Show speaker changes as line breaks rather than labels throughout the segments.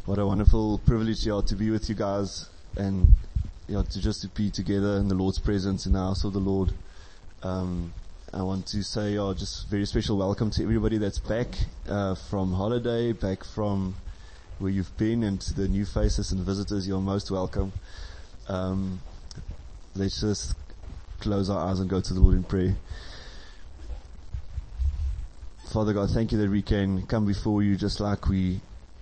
What a wonderful privilege, to be with you guys and, to be together in the Lord's presence in the house of the Lord. I want to say, just very special welcome to everybody that's back, from holiday, back from where you've been, and to the new faces and visitors. You're most welcome. Let's just close our eyes and go to the Lord in prayer. Father God, thank you that we can come before you just like we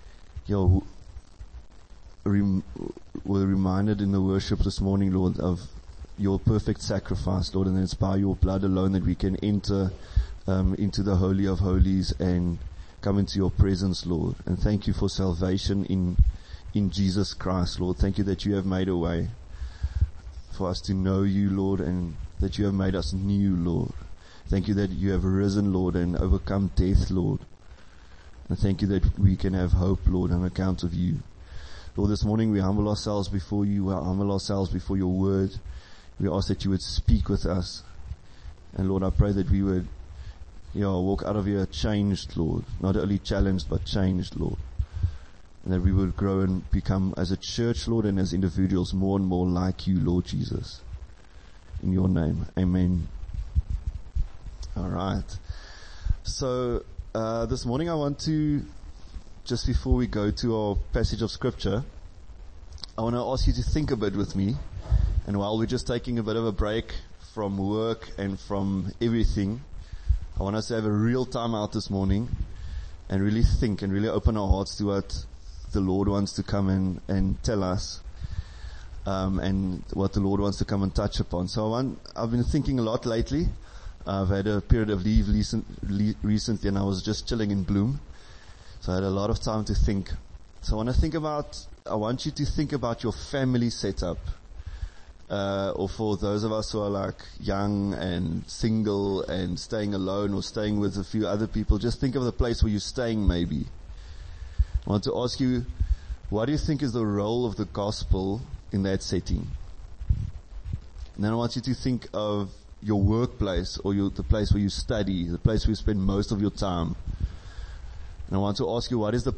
were reminded in the worship this morning, Lord, of your perfect sacrifice, Lord, and it's by your blood alone that we can enter into the Holy of Holies and come into your presence, Lord. And thank you for salvation in Jesus Christ, Lord. Thank you that you have made a way for us to know you, Lord, and that you have made us new, Lord. Thank you that you have risen, Lord, and overcome death, Lord. And thank you that we can have hope, Lord, on account of you. Lord, this morning we humble ourselves before you. We humble ourselves before your word. We ask that you would speak with us. And Lord, I pray that we would, walk out of here changed, Lord. Not only challenged, but changed, Lord. And that we would grow and become, as a church, Lord, and as individuals, more and more like you, Lord Jesus. In your name, amen. All right. So, this morning I want to, just before we go to our passage of scripture, I want to ask you to think a bit with me. And while we're just taking a bit of a break from work and from everything, I want us to have a real time out this morning and really think and really open our hearts to what the Lord wants to come and tell us, and what the Lord wants to come and touch upon. So I've been thinking a lot lately. I've had a period of leave recently, and I was just chilling in Bloom. So I had a lot of time to think. So I want you to think about your family setup. Or for those of us who are like young and single and staying alone or staying with a few other people, just think of the place where you're staying maybe. I want to ask you, what do you think is the role of the gospel in that setting? And then I want you to think of your workplace or the place where you study, the place where you spend most of your time. And I want to ask you, what is the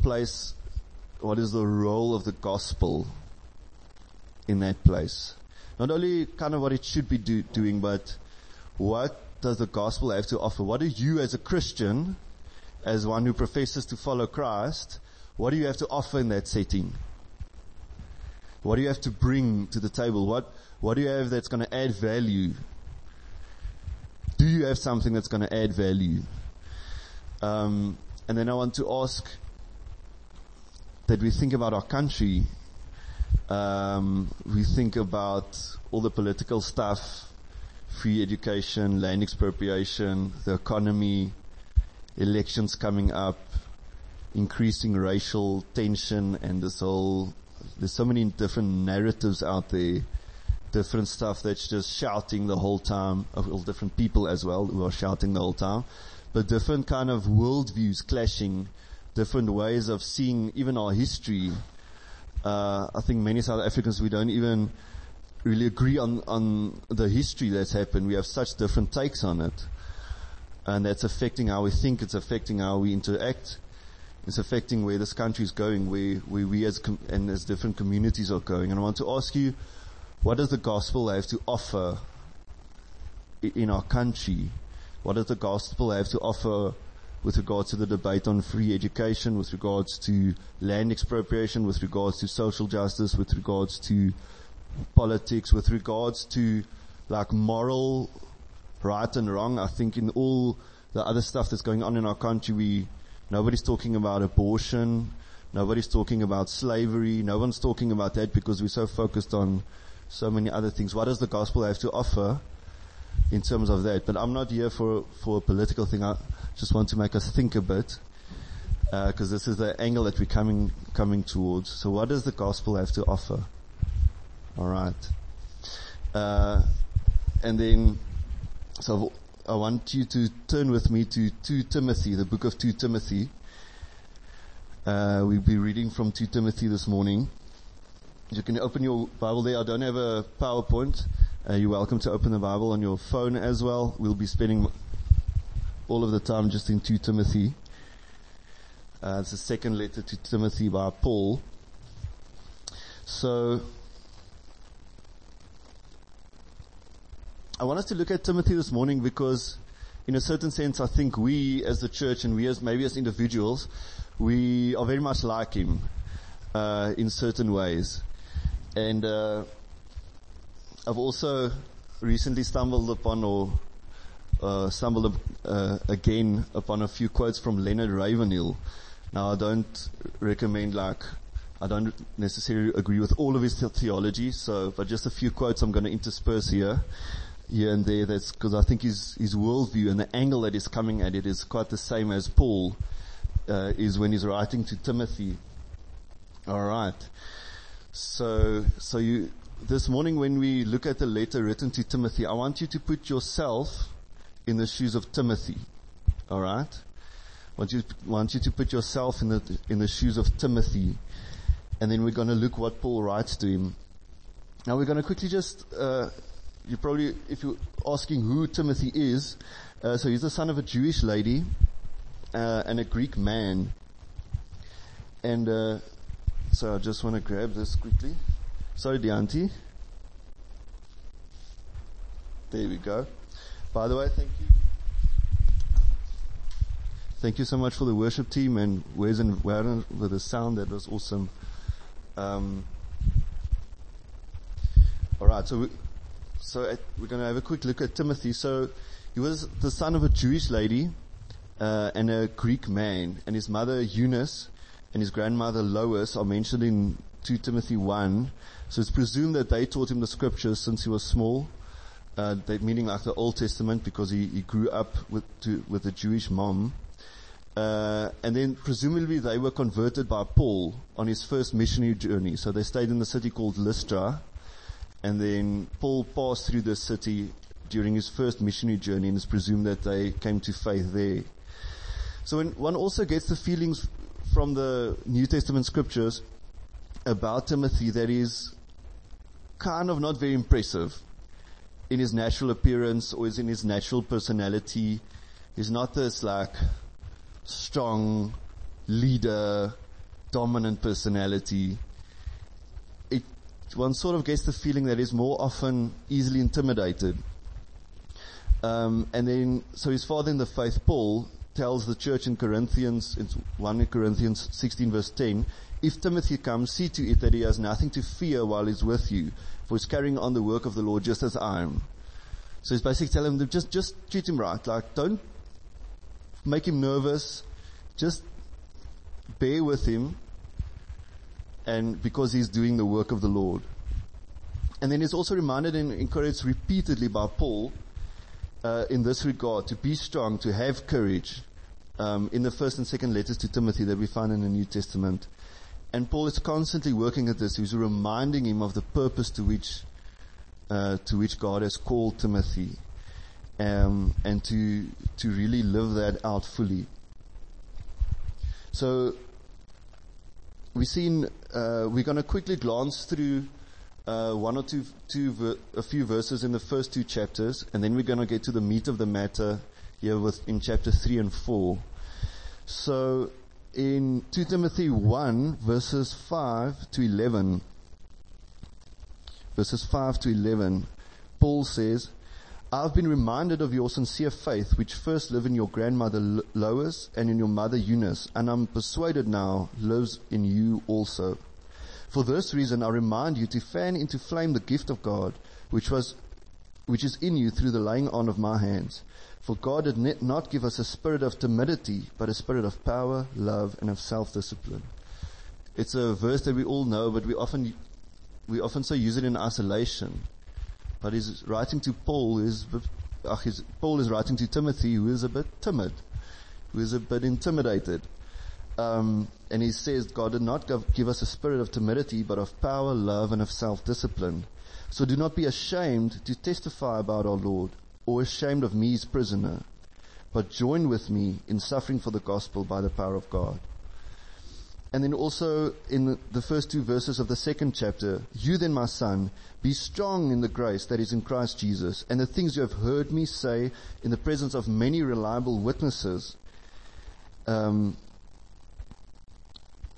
role of the gospel in that place? Not only kind of what it should be doing, but what does the gospel have to offer? What do you as a Christian, as one who professes to follow Christ, what do you have to offer in that setting? What do you have to bring to the table? What do you have that's going to add value? Do you have something that's going to add value? And then I want to ask that we think about our country. We think about all the political stuff, free education, land expropriation, the economy, elections coming up, increasing racial tension, and there's so many different narratives out there, different stuff that's just shouting the whole time, of all different people as well who are shouting the whole time, but different kind of worldviews clashing, different ways of seeing even our history. I think many South Africans, we don't even really agree on the history that's happened. We have such different takes on it. And that's affecting how we think, it's affecting how we interact, it's affecting where this country is going, where we as different communities are going. And I want to ask you, what does the gospel have to offer in our country? What does the gospel have to offer with regards to the debate on free education, with regards to land expropriation, with regards to social justice, with regards to politics, with regards to like moral right and wrong? I think in all the other stuff that's going on in our country, nobody's talking about abortion, nobody's talking about slavery, no one's talking about that because we're so focused on so many other things. What does the gospel have to offer in terms of that? But I'm not here for a political thing. I just want to make us think a bit, because this is the angle that we're coming towards. So what does the gospel have to offer? All right. And then, so I want you to turn with me to 2 Timothy, the book of 2 Timothy. We'll be reading from 2 Timothy this morning. You can open your Bible there. I don't have a PowerPoint. You're welcome to open the Bible on your phone as well. We'll be spending all of the time just in 2 Timothy. It's the second letter to Timothy by Paul. So, I want us to look at Timothy this morning because, in a certain sense, I think we as the church and we as maybe as individuals, we are very much like him in certain ways. And I've also recently stumbled again upon a few quotes from Leonard Ravenhill. Now, I don't necessarily agree with all of his theology, but just a few quotes I'm going to intersperse here and there. That's because I think his worldview and the angle that he's coming at it is quite the same as Paul is when he's writing to Timothy. All right. So this morning when we look at the letter written to Timothy, I want you to put yourself in the shoes of Timothy. All right. I want you to put yourself in the shoes of Timothy, and then we're going to look what Paul writes to him. Now we're going to quickly just you probably, if you're asking who Timothy is, so he's the son of a Jewish lady and a Greek man. And so I just want to grab this quickly. Sorry, Dianti. There we go. By the way, thank you. Thank you so much for the worship team and Wes and Warren with the sound. That was awesome. All right, so we're going to have a quick look at Timothy. So he was the son of a Jewish lady and a Greek man, and his mother Eunice and his grandmother Lois are mentioned in 2 Timothy 1. So it's presumed that they taught him the scriptures since he was small, meaning like the Old Testament, because he grew up with a Jewish mom. And then presumably they were converted by Paul on his first missionary journey. So they stayed in the city called Lystra, and then Paul passed through the city during his first missionary journey, and it's presumed that they came to faith there. So when one also gets the feelings from the New Testament scriptures about Timothy that is kind of not very impressive in his natural appearance or in his natural personality. He's not this like strong leader, dominant personality. One sort of gets the feeling that he's more often easily intimidated. And then, so his father in the faith, Paul, tells the church in Corinthians, in 1 Corinthians 16 verse 10, if Timothy comes, see to it that he has nothing to fear while he's with you, for he's carrying on the work of the Lord just as I am. So he's basically telling them, just treat him right. Like, don't make him nervous. Just bear with him, and because he's doing the work of the Lord. And then he's also reminded and encouraged repeatedly by Paul in this regard to be strong, to have courage in the first and second letters to Timothy that we find in the New Testament. And Paul is constantly working at this. He's reminding him of the purpose to which God has called Timothy, and to really live that out fully. So we're going to quickly glance through a few verses in the first 2 chapters, and then we're going to get to the meat of the matter here in chapter 3 and 4. So in 2 Timothy 1 verses 5 to 11, Paul says, I've been reminded of your sincere faith, which first lived in your grandmother Lois and in your mother Eunice, and I'm persuaded now lives in you also. For this reason, I remind you to fan into flame the gift of God, which is in you through the laying on of my hands. For God did not give us a spirit of timidity, but a spirit of power, love, and of self-discipline. It's a verse that we all know, but we often so use it in isolation. But he's writing to Paul Paul is writing to Timothy, who is a bit timid, who is a bit intimidated. And he says, God did not give us a spirit of timidity, but of power, love, and of self-discipline. So do not be ashamed to testify about our Lord, or ashamed of me, his prisoner, but join with me in suffering for the gospel by the power of God. And then also in the first 2 verses of the 2nd chapter, you then, my son, be strong in the grace that is in Christ Jesus, and the things you have heard me say in the presence of many reliable witnesses,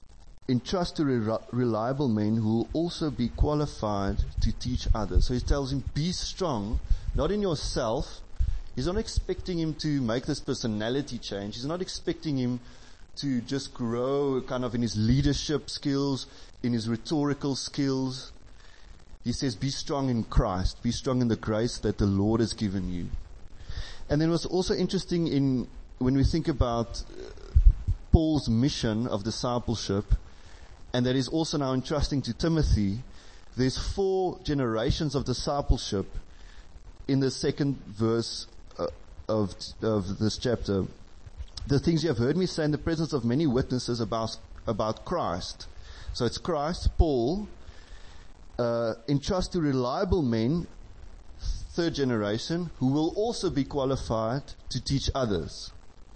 entrust to reliable men who will also be qualified to teach others. So he tells him, be strong, not in yourself. He's not expecting him to make this personality change. He's not expecting him to just grow kind of in his leadership skills, in his rhetorical skills. He says, be strong in Christ. Be strong in the grace that the Lord has given you. And then what's also interesting when we think about Paul's mission of discipleship, and that is also now entrusting to Timothy, there's 4 generations of discipleship in the second verse of this chapter. The things you have heard me say in the presence of many witnesses about Christ. So it's Christ, Paul, entrust to reliable men, 3rd generation, who will also be qualified to teach others.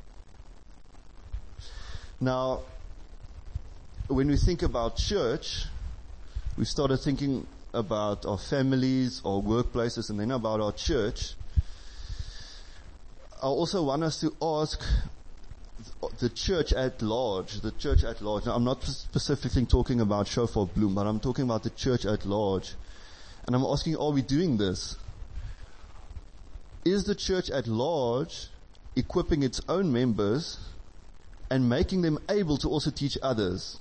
Now, when we think about church, we started thinking about our families, our workplaces, and then about our church. I also want us to ask the church at large. Now, I'm not specifically talking about Shofar Bloem, but I'm talking about the church at large. And I'm asking, are we doing this? Is the church at large equipping its own members and making them able to also teach others?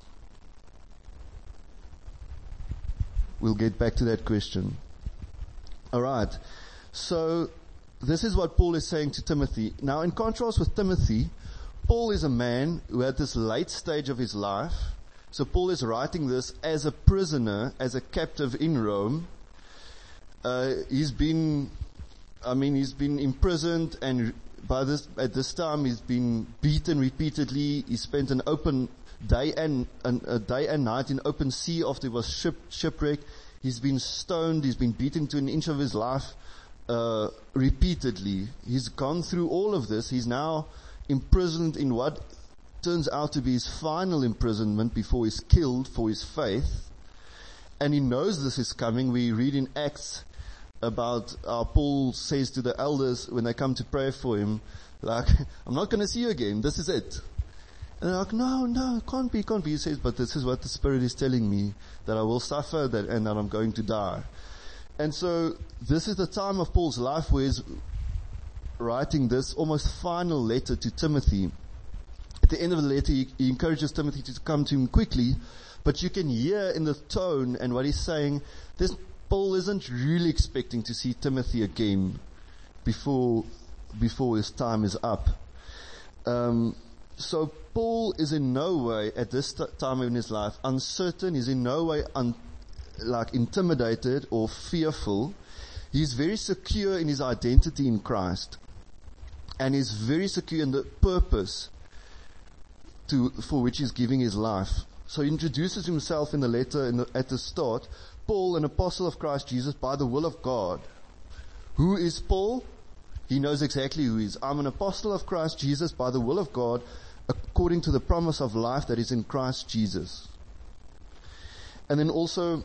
We'll get back to that question. Alright. So, this is what Paul is saying to Timothy. Now, in contrast with Timothy, Paul is a man who at this late stage of his life, so Paul is writing this as a prisoner, as a captive in Rome. He's been imprisoned, and at this time he's been beaten repeatedly. He spent an open day and night in open sea after he was shipwrecked. He's been stoned. He's been beaten to an inch of his life repeatedly. He's gone through all of this. He's now imprisoned in what turns out to be his final imprisonment before he's killed for his faith. And he knows this is coming. We read in Acts about how Paul says to the elders when they come to pray for him, like, I'm not going to see you again. This is it. And they're like, no, can't be. He says, but this is what the Spirit is telling me, that I will suffer and that I'm going to die. And so this is the time of Paul's life where he's writing this almost final letter to Timothy. At the end of the letter, he encourages Timothy to come to him quickly, but you can hear in the tone and what he's saying, Paul isn't really expecting to see Timothy again before his time is up. So Paul is in no way at this time in his life uncertain. He's in no way intimidated or fearful. He's very secure in his identity in Christ, and he's very secure in the purpose for which he's giving his life. So he introduces himself in the letter at the start. Paul, an apostle of Christ Jesus by the will of God. Who is Paul? He knows exactly who he is. I'm an apostle of Christ Jesus by the will of God, according to the promise of life that is in Christ Jesus. And then also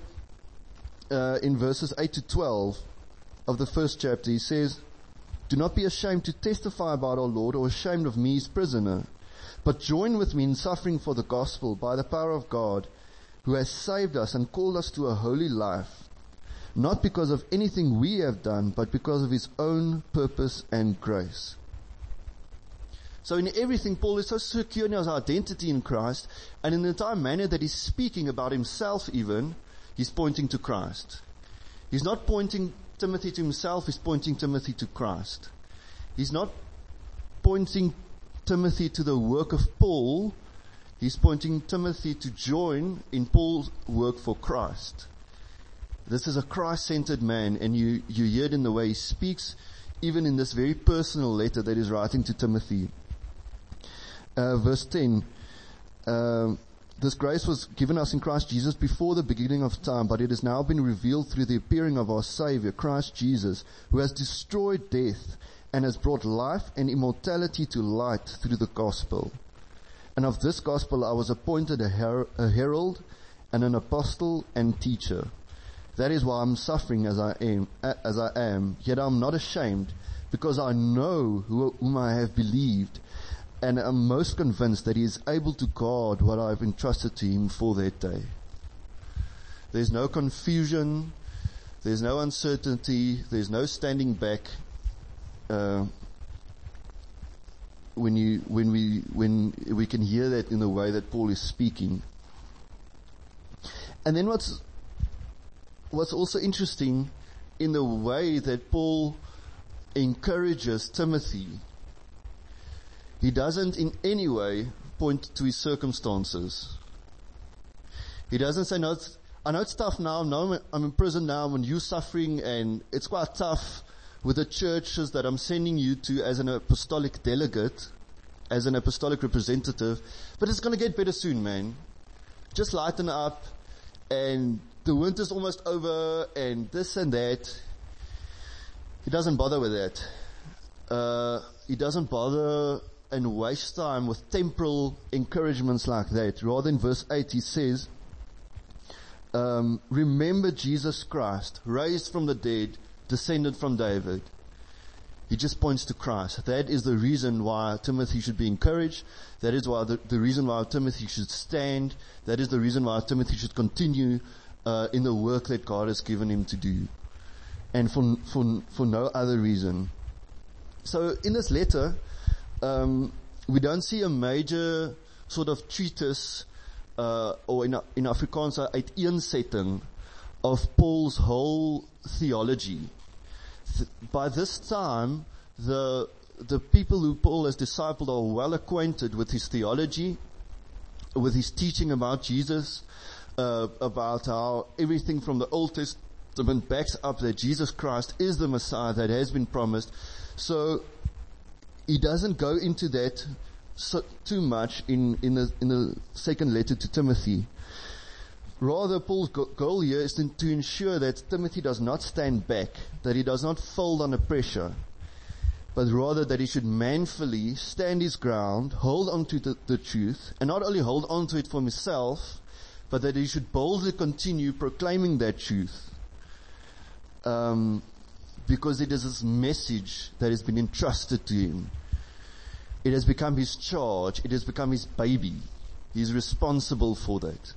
in verses 8 to 12 of the first chapter, he says, do not be ashamed to testify about our Lord, or ashamed of me, his prisoner, but join with me in suffering for the gospel by the power of God, who has saved us and called us to a holy life, not because of anything we have done, but because of his own purpose and grace. So in everything, Paul is so secure in his identity in Christ, and in the entire manner that he's speaking about himself even, he's pointing to Christ. He's not pointing Timothy to himself, he's pointing Timothy to Christ. He's not pointing Timothy to the work of Paul, he's pointing Timothy to join in Paul's work for Christ. This is a Christ-centered man, and you hear it in the way he speaks, even in this very personal letter that he's writing to Timothy. Verse 10, this grace was given us in Christ Jesus before the beginning of time, but it has now been revealed through the appearing of our Savior, Christ Jesus, who has destroyed death and has brought life and immortality to light through the gospel. And of this gospel I was appointed a herald and an apostle and teacher. That is why I'm suffering as I am, yet I'm not ashamed, because I know whom I have believed, And I'm most convinced that he is able to guard what I've entrusted to him for that day. There's no confusion. There's no uncertainty. There's no standing back. When we can hear that in the way that Paul is speaking. And then what's also interesting in the way that Paul encourages Timothy, he doesn't in any way point to his circumstances. He doesn't say, no, I know it's tough now, I'm in prison now, and you're suffering, and it's quite tough with the churches that I'm sending you to as an apostolic delegate, as an apostolic representative, but it's going to get better soon, man. Just lighten up, and the winter's almost over, and this and that. He doesn't bother with that. He doesn't bother and waste time with temporal encouragements like that. Rather, in verse 8 he says, remember Jesus Christ, raised from the dead, descended from David. He just points to Christ. That is the reason why Timothy should be encouraged. That is why the reason why Timothy should stand. That is the reason why Timothy should continue in the work that God has given him to do. And for no other reason. So in this letter, we don't see a major sort of treatise, or in Afrikaans, 'n uiteensetting of Paul's whole theology. By this time, the people who Paul has discipled are well acquainted with his theology, with his teaching about Jesus, about how everything from the Old Testament backs up that Jesus Christ is the Messiah that has been promised. So he doesn't go into that too much in the second letter to Timothy. Rather, Paul's goal here is to ensure that Timothy does not stand back, that he does not fold under pressure, but rather that he should manfully stand his ground, hold on to the truth, and not only hold on to it for himself, but that he should boldly continue proclaiming that truth. Because it is this message that has been entrusted to him. It has become his charge. It has become his baby. He is responsible for that.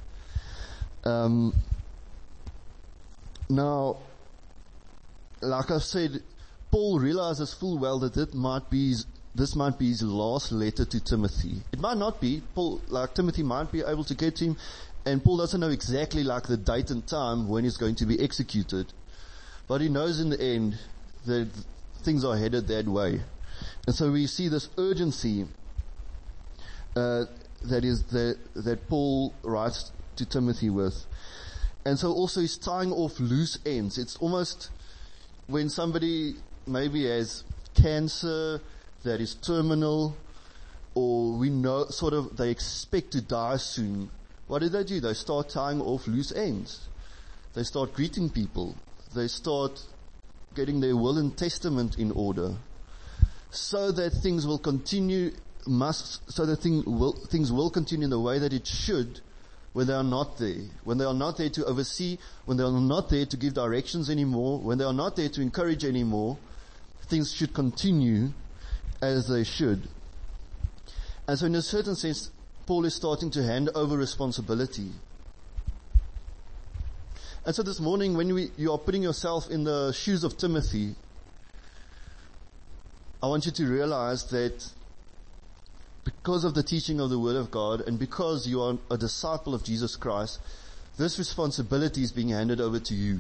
Now, like I've said, Paul realizes full well that this might be his last letter to Timothy. It might not be. Timothy might be able to get to him, and Paul doesn't know exactly the date and time when he's going to be executed. But he knows in the end that things are headed that way. And so we see this urgency that Paul writes to Timothy with. And so also he's tying off loose ends. It's almost when somebody maybe has cancer that is terminal, or we know they expect to die soon. What do? They start tying off loose ends. They start greeting people. They start getting their will and testament in order, so that things will continue. Things will continue in the way that it should, when they are not there. When they are not there to oversee, when they are not there to give directions anymore, when they are not there to encourage anymore, things should continue as they should. And so in a certain sense, Paul is starting to hand over responsibility. And so this morning, when you are putting yourself in the shoes of Timothy, I want you to realize that because of the teaching of the Word of God, and because you are a disciple of Jesus Christ, this responsibility is being handed over to you.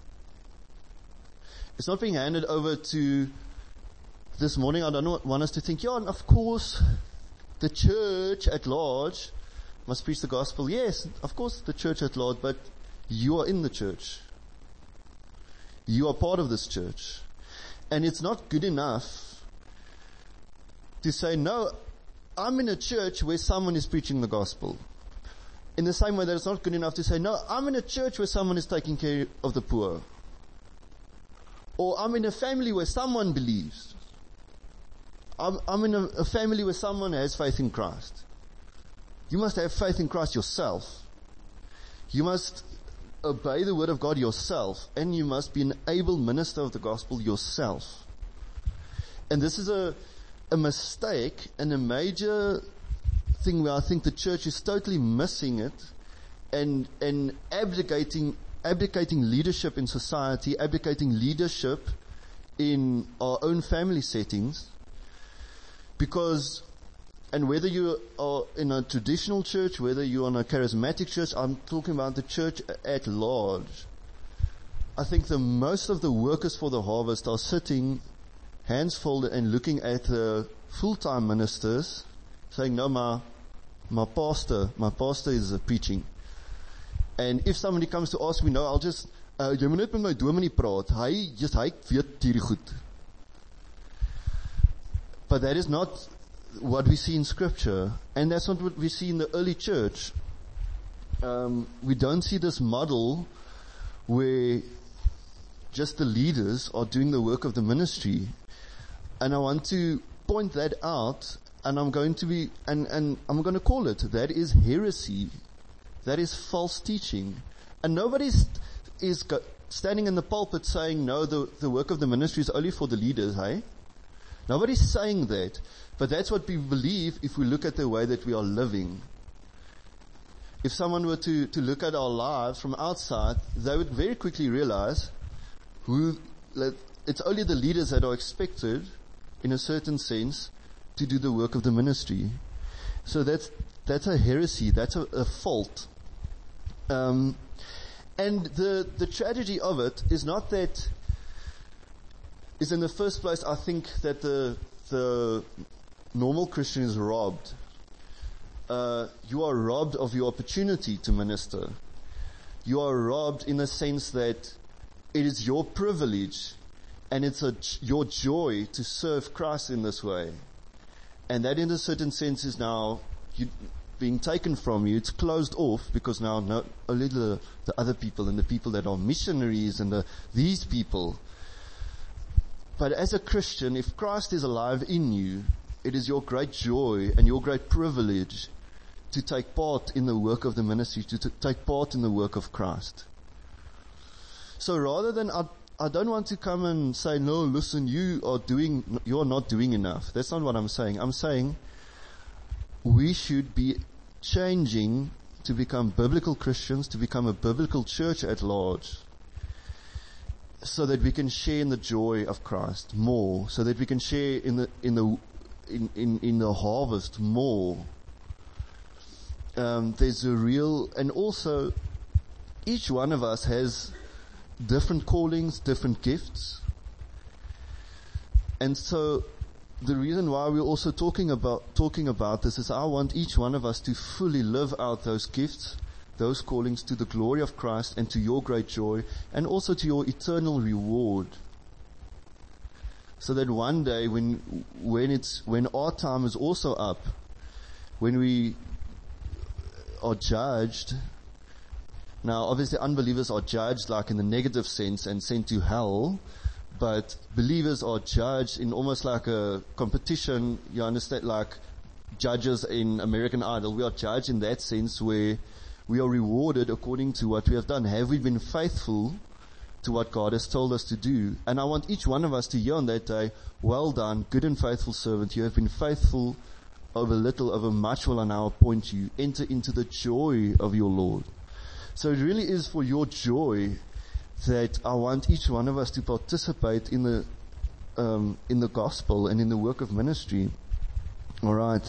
It's not being handed over to this morning. I don't want us to think, and of course, the church at large must preach the gospel. Yes, of course, the church at large, but you are in the church. You are part of this church. And it's not good enough to say, no, I'm in a church where someone is preaching the gospel. In the same way that it's not good enough to say, no, I'm in a church where someone is taking care of the poor. Or I'm in a family where someone believes. I'm in a family where someone has faith in Christ. You must have faith in Christ yourself. You must obey the word of God yourself, and you must be an able minister of the gospel yourself. And this is a mistake and a major thing where I think the church is totally missing it and abdicating leadership in society, abdicating leadership in our own family settings. Because, and whether you are in a traditional church, whether you're in a charismatic church, I'm talking about the church at large. I think the most of the workers for the harvest are sitting, hands folded, and looking at the full-time ministers, saying, no, my pastor is preaching. And if somebody comes to ask me, no, I'll just, jy moet net met my dominee praat. Hy weet hierdie goed. But that is not what we see in Scripture, and that's not what we see in the early church. We don't see this model where just the leaders are doing the work of the ministry. And I want to point that out, and I'm going to call it, that is heresy. That is false teaching. And nobody is standing in the pulpit saying, no, the work of the ministry is only for the leaders, hey? Nobody's saying that. But that's what we believe if we look at the way that we are living. If someone were to look at our lives from outside, they would very quickly realize it's only the leaders that are expected, in a certain sense, to do the work of the ministry. So that's a heresy. That's a fault. And the tragedy of it is not that, is in the first place, I think that the normal Christian is robbed. You are robbed of your opportunity to minister. You are robbed in the sense that it is your privilege and it's your joy to serve Christ in this way. And that in a certain sense is now being taken from you. It's closed off because now only the other people and the people that are missionaries and these people. But as a Christian, if Christ is alive in you, it is your great joy and your great privilege to take part in the work of the ministry, to take part in the work of Christ. So rather than, I don't want to come and say, no, listen, you are not doing enough. That's not what I'm saying. I'm saying we should be changing to become biblical Christians, to become a biblical church at large, so that we can share in the joy of Christ more, so that we can share in the harvest more. There's a real, and also each one of us has different callings, different gifts. And so the reason why we're also talking about this is I want each one of us to fully live out those gifts, those callings, to the glory of Christ and to your great joy, and also to your eternal reward. So that one day when our time is also up, when we are judged. Now obviously unbelievers are judged like in the negative sense and sent to hell, but believers are judged in almost like a competition, you understand, like judges in American Idol. We are judged in that sense where we are rewarded according to what we have done. Have we been faithful to what God has told us to do? And I want each one of us to hear on that day, well done, good and faithful servant. You have been faithful over little, over much will I now appoint you. Enter into the joy of your Lord. So it really is for your joy that I want each one of us to participate in the gospel and in the work of ministry. Alright.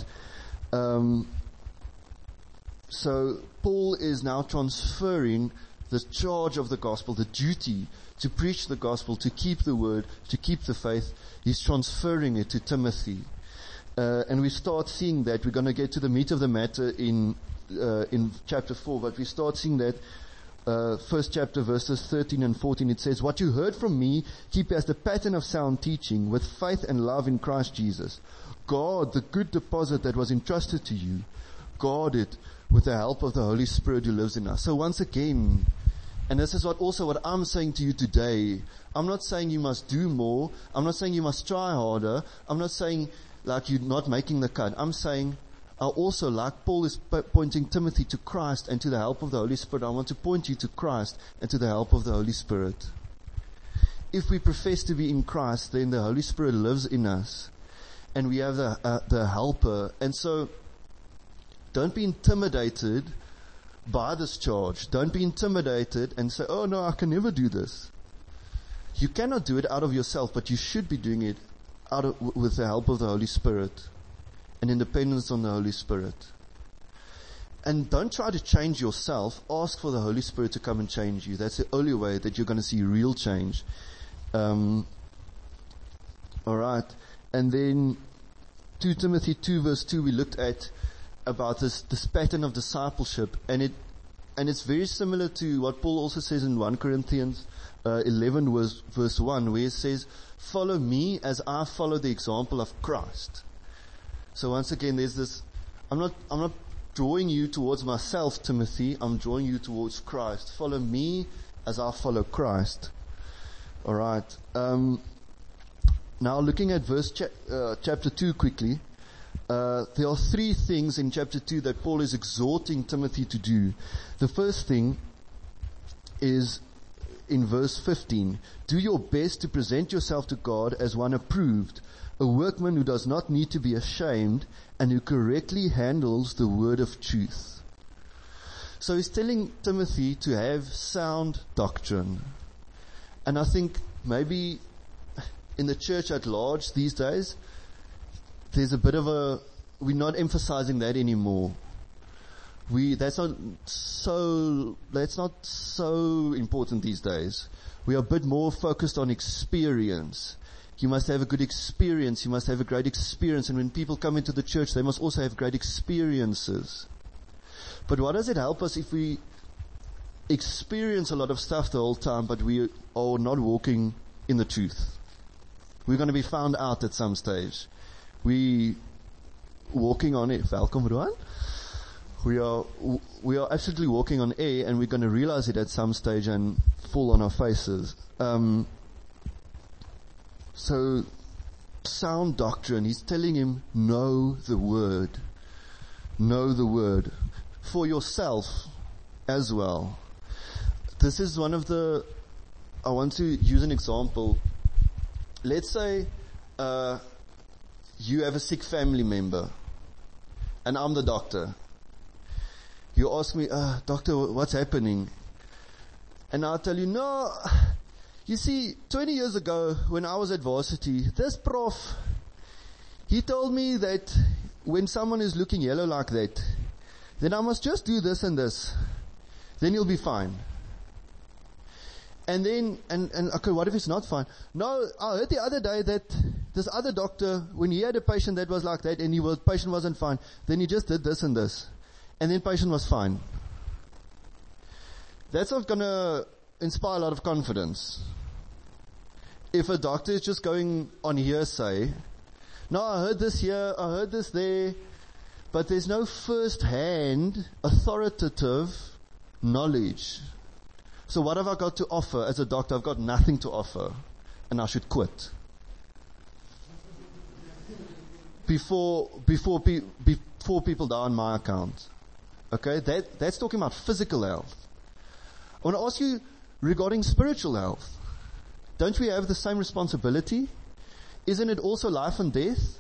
So Paul is now transferring the charge of the gospel, the duty to preach the gospel, to keep the word, to keep the faith. He's transferring it to Timothy. And we start seeing that. We're going to get to the meat of the matter in chapter 4, but we start seeing that first chapter verses 13 and 14. It says, what you heard from me, keep as the pattern of sound teaching, with faith and love in Christ Jesus. Guard the good deposit that was entrusted to you. Guard it with the help of the Holy Spirit who lives in us. So once again, and this is what I'm saying to you today, I'm not saying you must do more. I'm not saying you must try harder. I'm not saying like you're not making the cut. I'm saying I also, like Paul is pointing Timothy to Christ and to the help of the Holy Spirit, I want to point you to Christ and to the help of the Holy Spirit. If we profess to be in Christ, then the Holy Spirit lives in us. and we have the helper. And so, don't be intimidated by this charge. Don't be intimidated and say, oh no, I can never do this. You cannot do it out of yourself, but you should be doing it with the help of the Holy Spirit and in dependence on the Holy Spirit. And don't try to change yourself. Ask for the Holy Spirit to come and change you. That's the only way that you're going to see real change. Alright. And then 2 Timothy 2 verse 2 we looked at about this pattern of discipleship, and it's very similar to what Paul also says in 1 Corinthians 11 verse 1, where he says, follow me as I follow the example of Christ. So once again, there's this, I'm not drawing you towards myself, Timothy, I'm drawing you towards Christ. Follow me as I follow Christ. Alright. Now looking at chapter 2 quickly, there are 3 things in chapter 2 that Paul is exhorting Timothy to do. The first thing is in verse 15. Do your best to present yourself to God as one approved, a workman who does not need to be ashamed and who correctly handles the word of truth. So he's telling Timothy to have sound doctrine. And I think maybe in the church at large these days, there's a bit of we're not emphasizing that anymore. That's not so important these days. We are a bit more focused on experience. You must have a good experience. You must have a great experience. And when people come into the church, they must also have great experiences. But what does it help us if we experience a lot of stuff the whole time, but we are not walking in the truth? We're going to be found out at some stage. We walking on it. Welcome, Roan. We are absolutely walking on air, and we're going to realize it at some stage and fall on our faces. So, sound doctrine. He's telling him, know the word. Know the word. For yourself as well. This is one of I want to use an example. Let's say, you have a sick family member, and I'm the doctor. You ask me, doctor, what's happening? And I'll tell you, no, you see, 20 years ago, when I was at varsity, this prof, he told me that when someone is looking yellow like that, then I must just do this and this. Then you'll be fine. And then, okay, what if it's not fine? No, I heard the other day that this other doctor, when he had a patient that was like that and patient wasn't fine, then he just did this and this. And then patient was fine. That's not going to inspire a lot of confidence. If a doctor is just going on hearsay, no, I heard this here, I heard this there, but there's no first-hand, authoritative knowledge. So what have I got to offer as a doctor? I've got nothing to offer, and I should quit. Before people die on my account. Okay, that's talking about physical health. I want to ask you regarding spiritual health. Don't we have the same responsibility? Isn't it also life and death?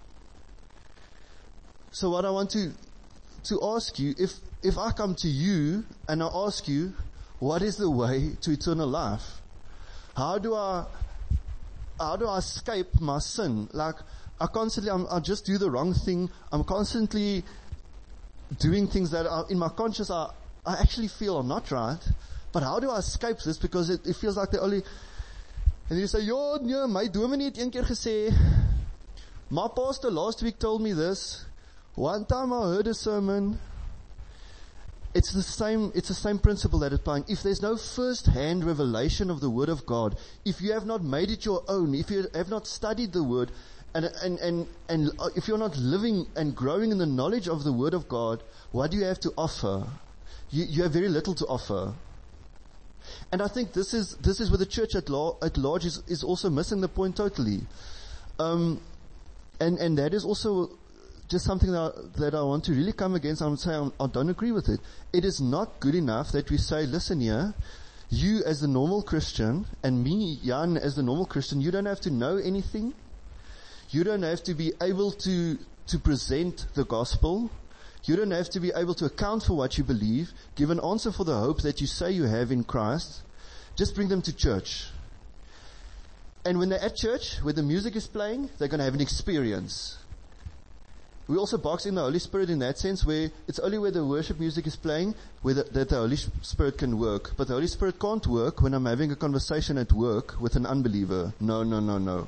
So what I want to ask you, if I come to you and I ask you, what is the way to eternal life? How do I escape my sin? Like, I just do the wrong thing. I'm constantly doing things that are in my conscience I actually feel are not right. But how do I escape this? Because it feels like the only... And you say, nee, my dominee het een keer gesê, my pastor last week told me this. One time I heard a sermon. It's the same principle that is applying. If there's no first-hand revelation of the Word of God, if you have not made it your own, if you have not studied the Word, and if you're not living and growing in the knowledge of the Word of God, what do you have to offer? You have very little to offer. And I think this is where the church at large is also missing the point totally. And that is also just something that I want to really come against. I would say I don't agree with it. It is not good enough that we say, listen here, you as the normal Christian, and me, Jan, as the normal Christian, you don't have to know anything. You don't have to be able to present the gospel. You don't have to be able to account for what you believe, give an answer for the hope that you say you have in Christ. Just bring them to church. And when they're at church, where the music is playing, they're going to have an experience. We also box in the Holy Spirit in that sense, where it's only where the worship music is playing that the Holy Spirit can work. But the Holy Spirit can't work when I'm having a conversation at work with an unbeliever. No.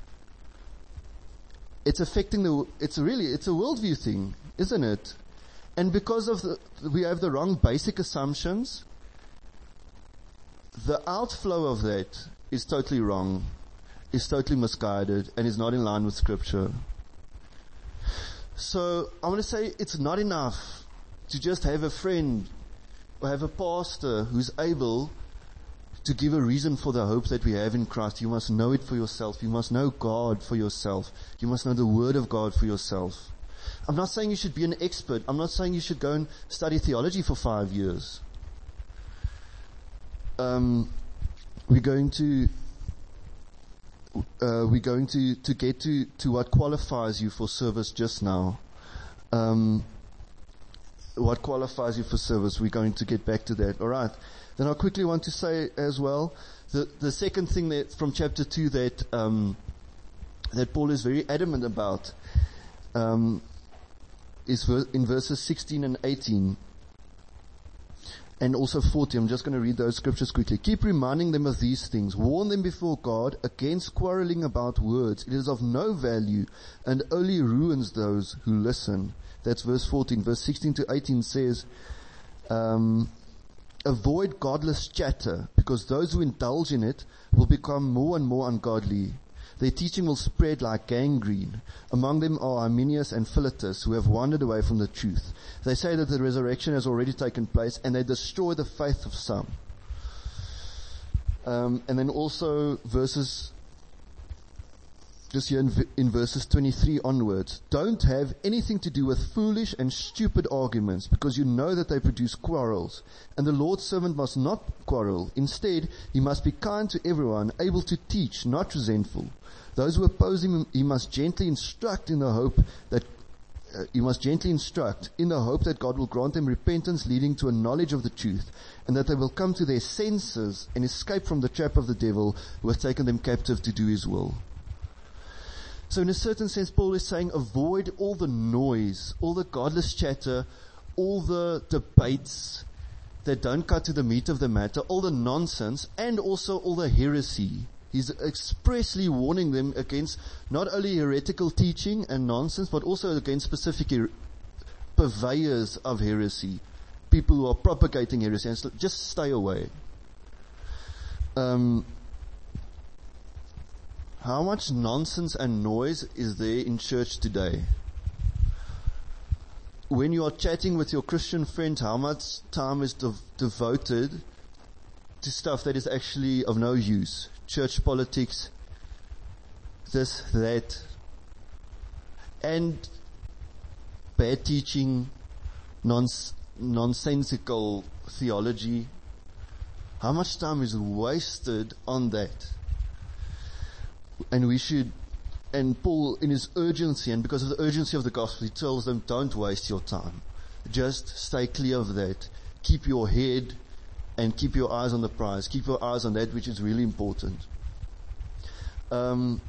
It's affecting it's a worldview thing, isn't it? And because we have the wrong basic assumptions, the outflow of that is totally wrong, is totally misguided, and is not in line with Scripture. So I want to say it's not enough to just have a friend or have a pastor who's able to give a reason for the hope that we have in Christ. You must know it for yourself. You must know God for yourself. You must know the Word of God for yourself. I'm not saying you should be an expert. I'm not saying you should go and study theology for 5 years. We're going to get to what qualifies you for service just now. What qualifies you for service? We're going to get back to that. All right. Then I quickly want to say as well, the second thing that from chapter 2 that Paul is very adamant about is in verses 16 and 18. And also 40, I'm just going to read those scriptures quickly. Keep reminding them of these things. Warn them before God against quarreling about words. It is of no value and only ruins those who listen. That's verse 14. Verse 16 to 18 says, avoid godless chatter, because those who indulge in it will become more and more ungodly. Their teaching will spread like gangrene. Among them are Arminius and Philetus, who have wandered away from the truth. They say that the resurrection has already taken place, and they destroy the faith of some. And then also verses, just here in verses 23 onwards, don't have anything to do with foolish and stupid arguments, because you know that they produce quarrels. And the Lord's servant must not quarrel. Instead, he must be kind to everyone, able to teach, not resentful. Those who oppose him, he must gently instruct in the hope that God will grant them repentance leading to a knowledge of the truth, and that they will come to their senses and escape from the trap of the devil who has taken them captive to do his will. So in a certain sense, Paul is saying avoid all the noise, all the godless chatter, all the debates that don't cut to the meat of the matter, all the nonsense, and also all the heresy. He's expressly warning them against not only heretical teaching and nonsense, but also against specific purveyors of heresy, people who are propagating heresy. And so just stay away. How much nonsense and noise is there in church today? When you are chatting with your Christian friend, how much time is devoted to stuff that is actually of no use? Church politics, this, that, and bad teaching, nonsensical theology. How much time is wasted on that? And Paul, in his urgency, and because of the urgency of the gospel, he tells them, don't waste your time. Just stay clear of that. Keep your head and keep your eyes on the prize. Keep your eyes on that which is really important. And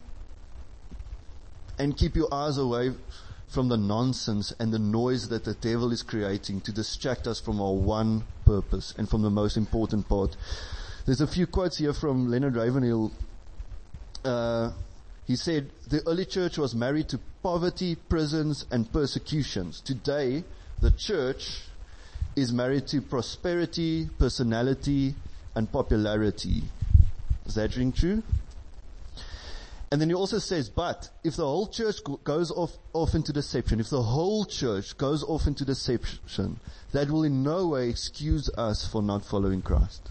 keep your eyes away from the nonsense and the noise that the devil is creating to distract us from our one purpose and from the most important part. There's a few quotes here from Leonard Ravenhill. He said, the early church was married to poverty, prisons, and persecutions. Today, the church is married to prosperity, personality, and popularity. Is that ring true? And then he also says, but if the whole church goes off into deception, that will in no way excuse us for not following Christ.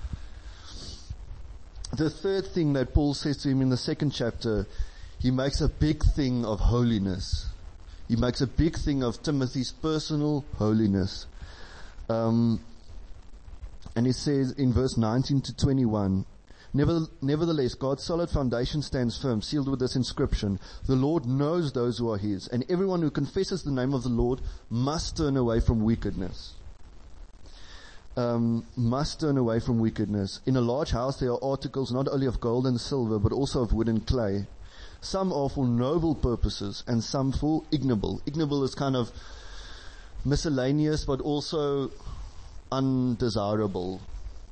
The third thing that Paul says to him in the second chapter, he makes a big thing of holiness. He makes a big thing of Timothy's personal holiness. And he says in verse 19 to 21, Nevertheless, God's solid foundation stands firm, sealed with this inscription: the Lord knows those who are his, and everyone who confesses the name of the Lord must turn away from wickedness. Must turn away from wickedness. In a large house there are articles not only of gold and silver, but also of wood and clay. Some are for noble purposes, and some for ignoble. Ignoble is kind of miscellaneous, but also undesirable.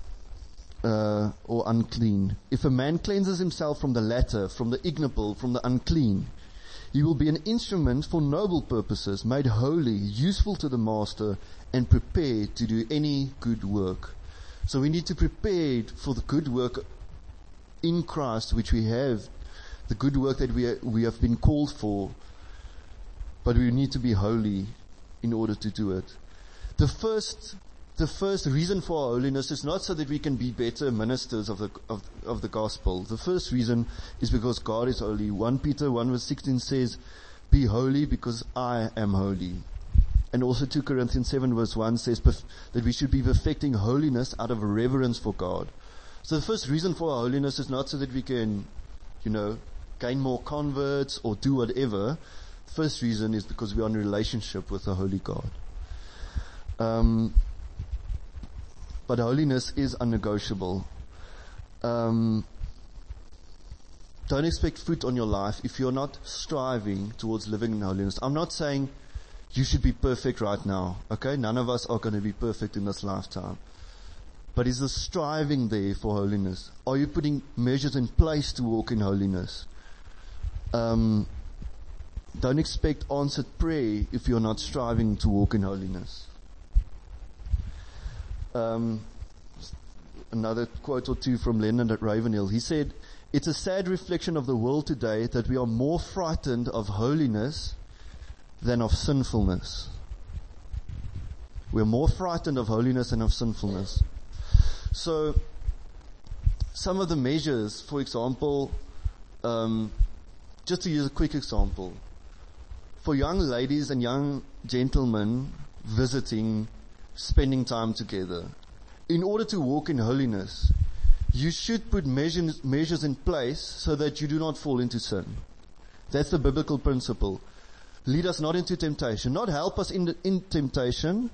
Or unclean. If a man cleanses himself from the latter, from the ignoble, from the unclean, he will be an instrument for noble purposes, made holy, useful to the master, and prepared to do any good work. So we need to prepare for the good work in Christ, which we have, the good work that we have been called for, but we need to be holy in order to do it. The first reason for our holiness is not so that we can be better ministers of the gospel. The first reason is because God is holy. 1 Peter 1 verse 16 says, be holy because I am holy. And also 2 Corinthians 7 verse 1 says that we should be perfecting holiness out of reverence for God. So the first reason for our holiness is not so that we can, gain more converts or do whatever. The first reason is because we are in a relationship with the holy God. But holiness is unnegotiable. Don't expect fruit on your life if you're not striving towards living in holiness. I'm not saying you should be perfect right now. Okay? None of us are going to be perfect in this lifetime. But is the striving there for holiness? Are you putting measures in place to walk in holiness? Don't expect answered prayer if you're not striving to walk in holiness. Another quote or two from Leonard Ravenhill. He said, it's a sad reflection of the world today that we are more frightened of holiness than of sinfulness. We're more frightened of holiness than of sinfulness. So, some of the measures, for example, just to use a quick example, for young ladies and young gentlemen visiting, spending time together, in order to walk in holiness, you should put measures in place so that you do not fall into sin. That's the biblical principle. Lead us not into temptation, not help us in temptation.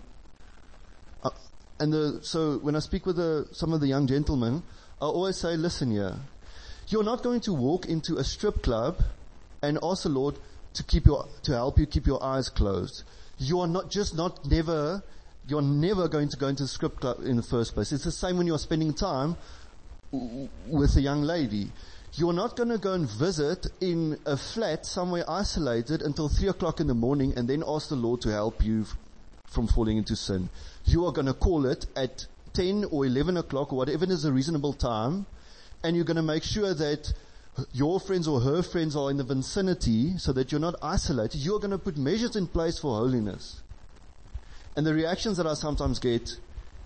So when I speak with some of the young gentlemen, I always say, listen here, you're not going to walk into a strip club and ask the Lord to help you keep your eyes closed. You are you're never going to go into a strip club in the first place. It's the same when you're spending time with a young lady. You're not going to go and visit in a flat somewhere isolated until 3 o'clock in the morning and then ask the Lord to help you from falling into sin. You are going to call it at 10 or 11 o'clock or whatever is a reasonable time, and you're going to make sure that your friends or her friends are in the vicinity so that you're not isolated. You're going to put measures in place for holiness. And the reactions that I sometimes get,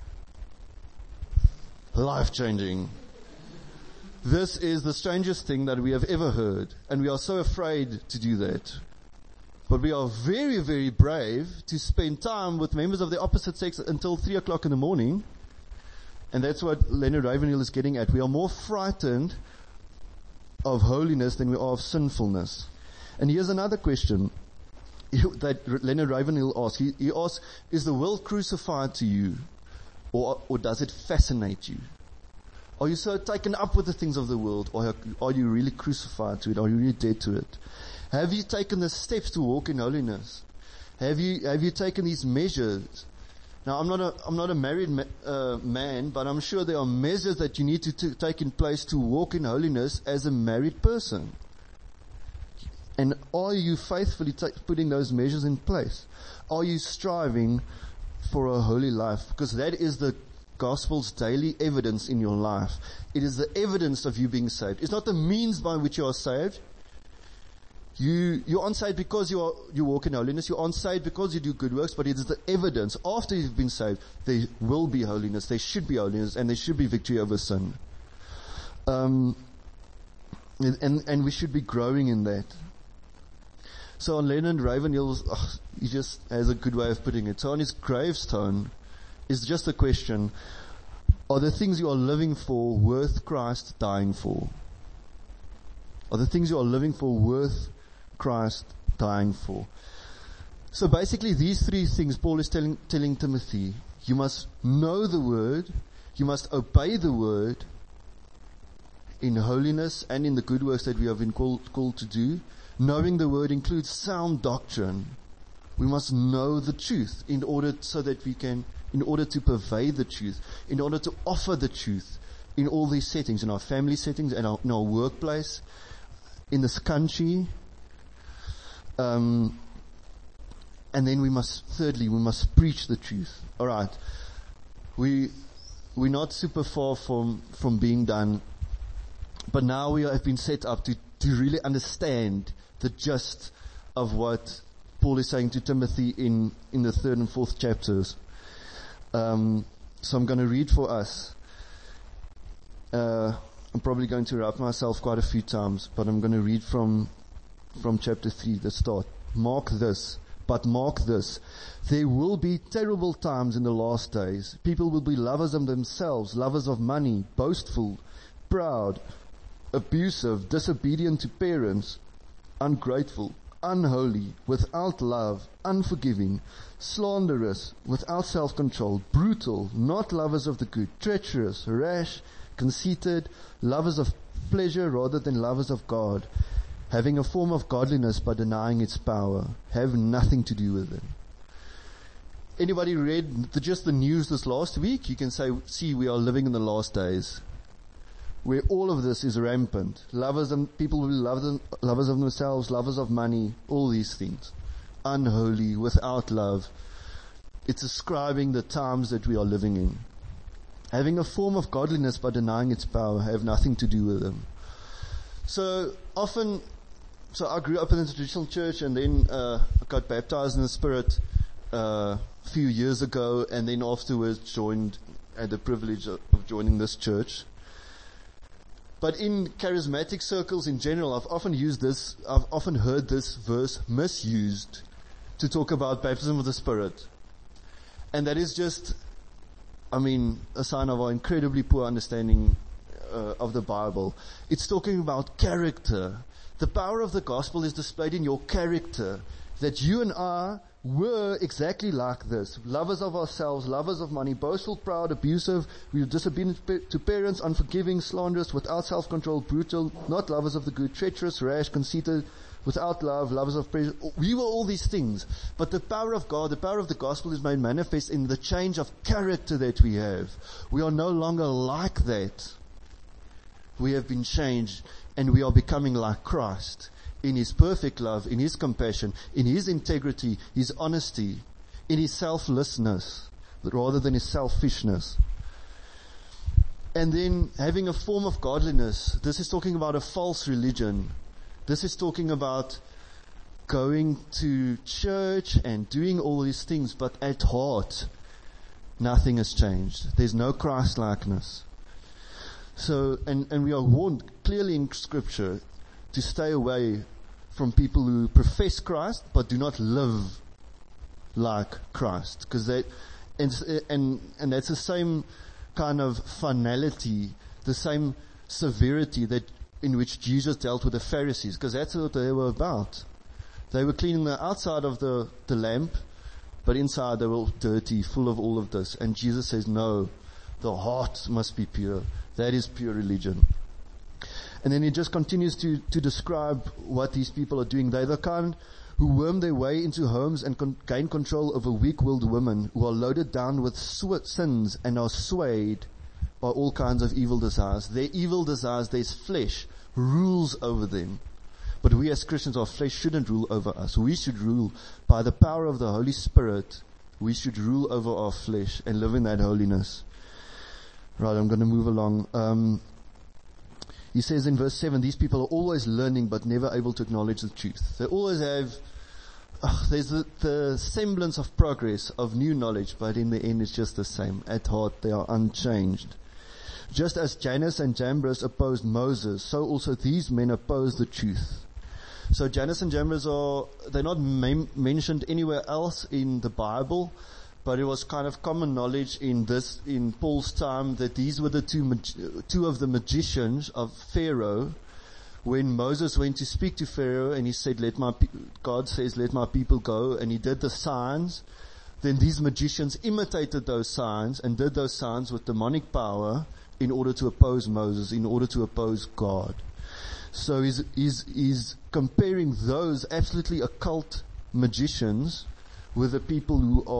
life-changing. This is the strangest thing that we have ever heard, and we are so afraid to do that. But we are very, very brave to spend time with members of the opposite sex until 3 o'clock in the morning. And that's what Leonard Ravenhill is getting at. We are more frightened of holiness than we are of sinfulness. And here's another question that Leonard Ravenhill asks. He asks, is the world crucified to you, or does it fascinate you? Are you so taken up with the things of the world, or are you really crucified to it? Are you really dead to it? Have you taken the steps to walk in holiness? Have you taken these measures? Now, I'm not a married man, but I'm sure there are measures that you need to take in place to walk in holiness as a married person. And are you faithfully putting those measures in place? Are you striving for a holy life? Because that is the gospel's daily evidence in your life. It is the evidence of you being saved. It's not the means by which you are saved. You aren't saved because you walk in holiness. You aren't saved because you do good works, but it is the evidence. After you've been saved, there will be holiness. There should be holiness, and there should be victory over sin. And we should be growing in that. So on Leonard Ravenhill, he just has a good way of putting it. So on his gravestone is just a question: Are the things you are living for worth Christ dying for? Are the things you are living for worth Christ dying for? So basically these three things Paul is telling Timothy. You must know the word, you must obey the word in holiness and in the good works that we have been called to do. Knowing the word includes sound doctrine. We must know the truth in order to pervade the truth, in order to offer the truth in all these settings, in our family settings, in our workplace, in this country. And then thirdly, we must preach the truth. Alright. We're not super far from being done, but now we have been set up to really understand the gist of what Paul is saying to Timothy in the 3rd and 4th chapters. So I'm going to read for us. I'm probably going to interrupt myself quite a few times, but I'm going to read from chapter 3, the start. Mark this. There will be terrible times in the last days. People will be lovers of themselves, lovers of money, boastful, proud, abusive, disobedient to parents, ungrateful, unholy, without love, unforgiving, slanderous, without self-control, brutal, not lovers of the good, treacherous, rash, conceited, lovers of pleasure rather than lovers of God, having a form of godliness but denying its power, have nothing to do with it. Anybody read just the news this last week? You can see we are living in the last days, where all of this is rampant. People will be lovers of themselves, lovers of money, all these things. Unholy, without love. It's describing the times that we are living in. Having a form of godliness but denying its power, have nothing to do with them. So I grew up in a traditional church, and then I got baptized in the Spirit a few years ago, and then afterwards had the privilege of joining this church. But in charismatic circles in general, I've often heard this verse misused to talk about baptism of the Spirit. And that is just, a sign of our incredibly poor understanding of the Bible. It's talking about character. The power of the gospel is displayed in your character. That you and I were exactly like this. Lovers of ourselves, lovers of money, boastful, proud, abusive, we were disobedient to parents, unforgiving, slanderous, without self-control, brutal, not lovers of the good, treacherous, rash, conceited, without love, lovers of pleasure. We were all these things. But the power of God, the power of the gospel is made manifest in the change of character that we have. We are no longer like that. We have been changed, and we are becoming like Christ. In His perfect love, in His compassion, in His integrity, His honesty, in His selflessness, rather than His selfishness. And then having a form of godliness. This is talking about a false religion. This is talking about going to church and doing all these things, but at heart, nothing has changed. There's no Christ-likeness. So, and we are warned clearly in Scripture to stay away from people who profess Christ but do not live like Christ, because and that's the same kind of finality, the same severity that in which Jesus dealt with the Pharisees, because that's what they were about. They were cleaning the outside of the lamp, but inside they were dirty, full of all of this. And Jesus says, no, the heart must be pure. That is pure religion. And then he just continues to describe what these people are doing. They're the kind who worm their way into homes and gain control over weak-willed women who are loaded down with sins and are swayed by all kinds of evil desires. Their evil desires, their flesh, rules over them. But we as Christians, our flesh shouldn't rule over us. We should rule by the power of the Holy Spirit. We should rule over our flesh and live in that holiness. Right, I'm going to move along. He says in verse 7, these people are always learning but never able to acknowledge the truth. They always have, there's the semblance of progress, of new knowledge, but in the end it's just the same. At heart they are unchanged. Just as Jannes and Jambres opposed Moses, so also these men oppose the truth. So Jannes and Jambres they're not mentioned anywhere else in the Bible, but it was kind of common knowledge in Paul's time, that these were the two of the magicians of Pharaoh. When Moses went to speak to Pharaoh and he said, God says, let my people go, and he did the signs, then these magicians imitated those signs and did those signs with demonic power in order to oppose Moses, in order to oppose God. So he's comparing those absolutely occult magicians with the people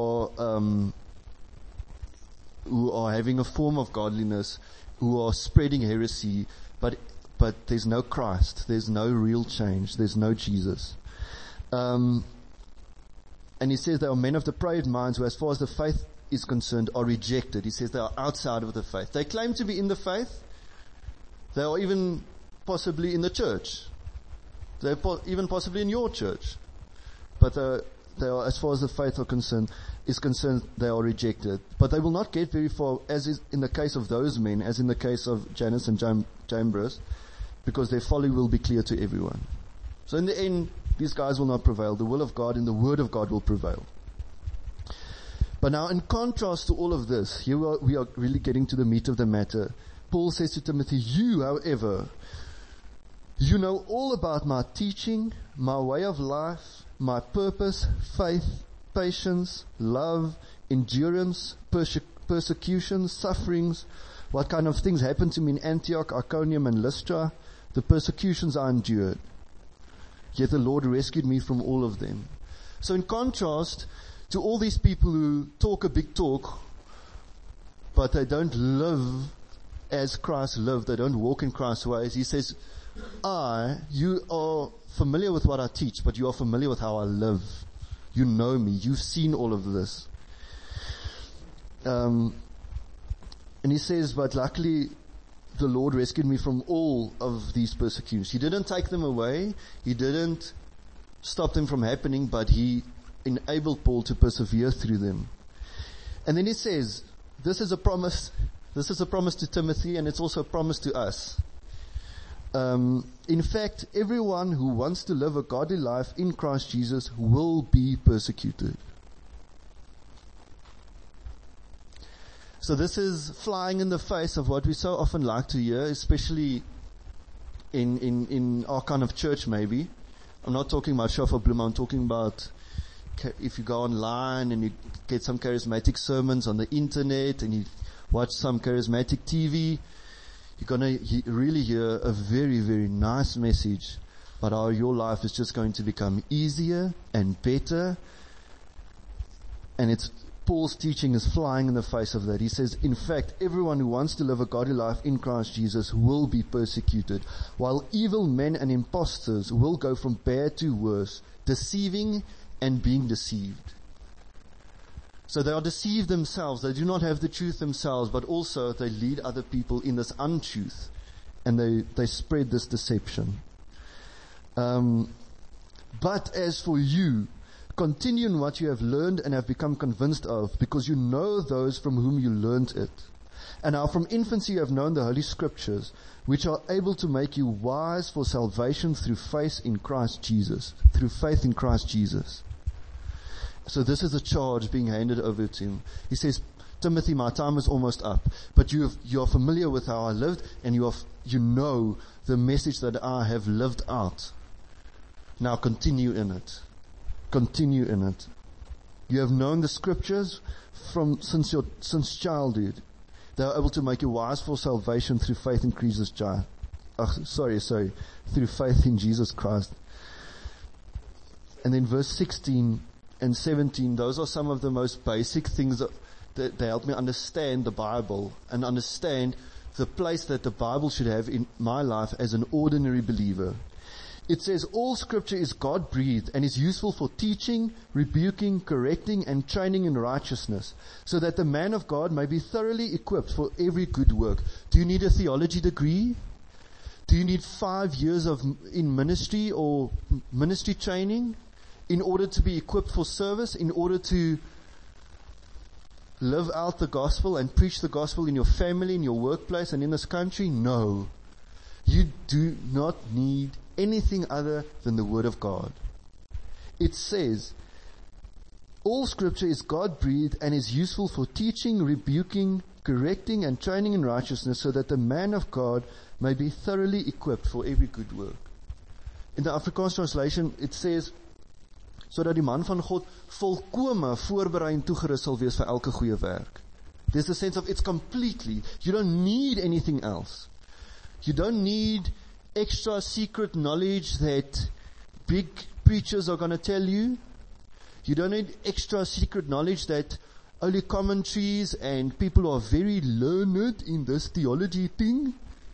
who are having a form of godliness, who are spreading heresy, but there's no Christ, there's no real change, there's no Jesus. And he says they are men of depraved minds who, as far as the faith is concerned, are rejected. He says they are outside of the faith. They claim to be in the faith. They are even possibly in the church. They're even possibly in your church. But they are, as far as the faith is concerned, they are rejected. But they will not get very far, as is in the case of those men, as in the case of Jannes and Jambres, because their folly will be clear to everyone. So in the end, these guys will not prevail. The will of God and the word of God will prevail. But now, in contrast to all of this, we are really getting to the meat of the matter. Paul says to Timothy, you, however, you know all about my teaching, my way of life, my purpose, faith, patience, love, endurance, persecutions, sufferings, what kind of things happened to me in Antioch, Iconium, and Lystra, the persecutions I endured. Yet the Lord rescued me from all of them. So in contrast to all these people who talk a big talk, but they don't live as Christ lived, they don't walk in Christ's ways, he says, you are familiar with what I teach, but you are familiar with how I live. You know me. You've seen all of this. And he says, but luckily the Lord rescued me from all of these persecutions. He didn't take them away. He didn't stop them from happening, but he enabled Paul to persevere through them. And then he says, this is a promise to Timothy, and it's also a promise to us. In fact, everyone who wants to live a godly life in Christ Jesus will be persecuted. So this is flying in the face of what we so often like to hear, especially in our kind of church maybe. I'm not talking about Shofar Bloem, I'm talking about if you go online and you get some charismatic sermons on the internet and you watch some charismatic TV, you're going to really hear a very, very nice message about how your life is just going to become easier and better. And Paul's teaching is flying in the face of that. He says, in fact, everyone who wants to live a godly life in Christ Jesus will be persecuted, while evil men and impostors will go from bad to worse, deceiving and being deceived. So they are deceived themselves. They do not have the truth themselves, but also they lead other people in this untruth, and they spread this deception. But as for you, continue in what you have learned and have become convinced of, because you know those from whom you learned it. And now from infancy you have known the Holy Scriptures, which are able to make you wise for salvation through faith in Christ Jesus. Through faith in Christ Jesus. So this is a charge being handed over to him. He says, Timothy, my time is almost up, but you are familiar with how I lived, and you know the message that I have lived out. Now continue in it. Continue in it. You have known the Scriptures since childhood. They are able to make you wise for salvation through faith in Jesus Christ. Through faith in Jesus Christ. And then verse 16 and 17, those are some of the most basic things that they help me understand the Bible and understand the place that the Bible should have in my life as an ordinary believer. It says, all Scripture is God-breathed and is useful for teaching, rebuking, correcting, and training in righteousness, so that the man of God may be thoroughly equipped for every good work. Do you need a theology degree? Do you need 5 years in ministry or ministry training in order to be equipped for service, in order to live out the gospel and preach the gospel in your family, in your workplace, and in this country? No. You do not need anything other than the Word of God. It says, All scripture is God-breathed and is useful for teaching, rebuking, correcting, and training in righteousness, so that the man of God may be thoroughly equipped for every good work. In the Afrikaans translation, it says, sodat die man van God volkome voorberei en toegerus sal wees vir elke goeie werk. There's a sense of it's completely, you don't need anything else. You don't need extra secret knowledge that big preachers are going to tell you. You don't need extra secret knowledge that only commentaries and people who are very learned in this theology thing.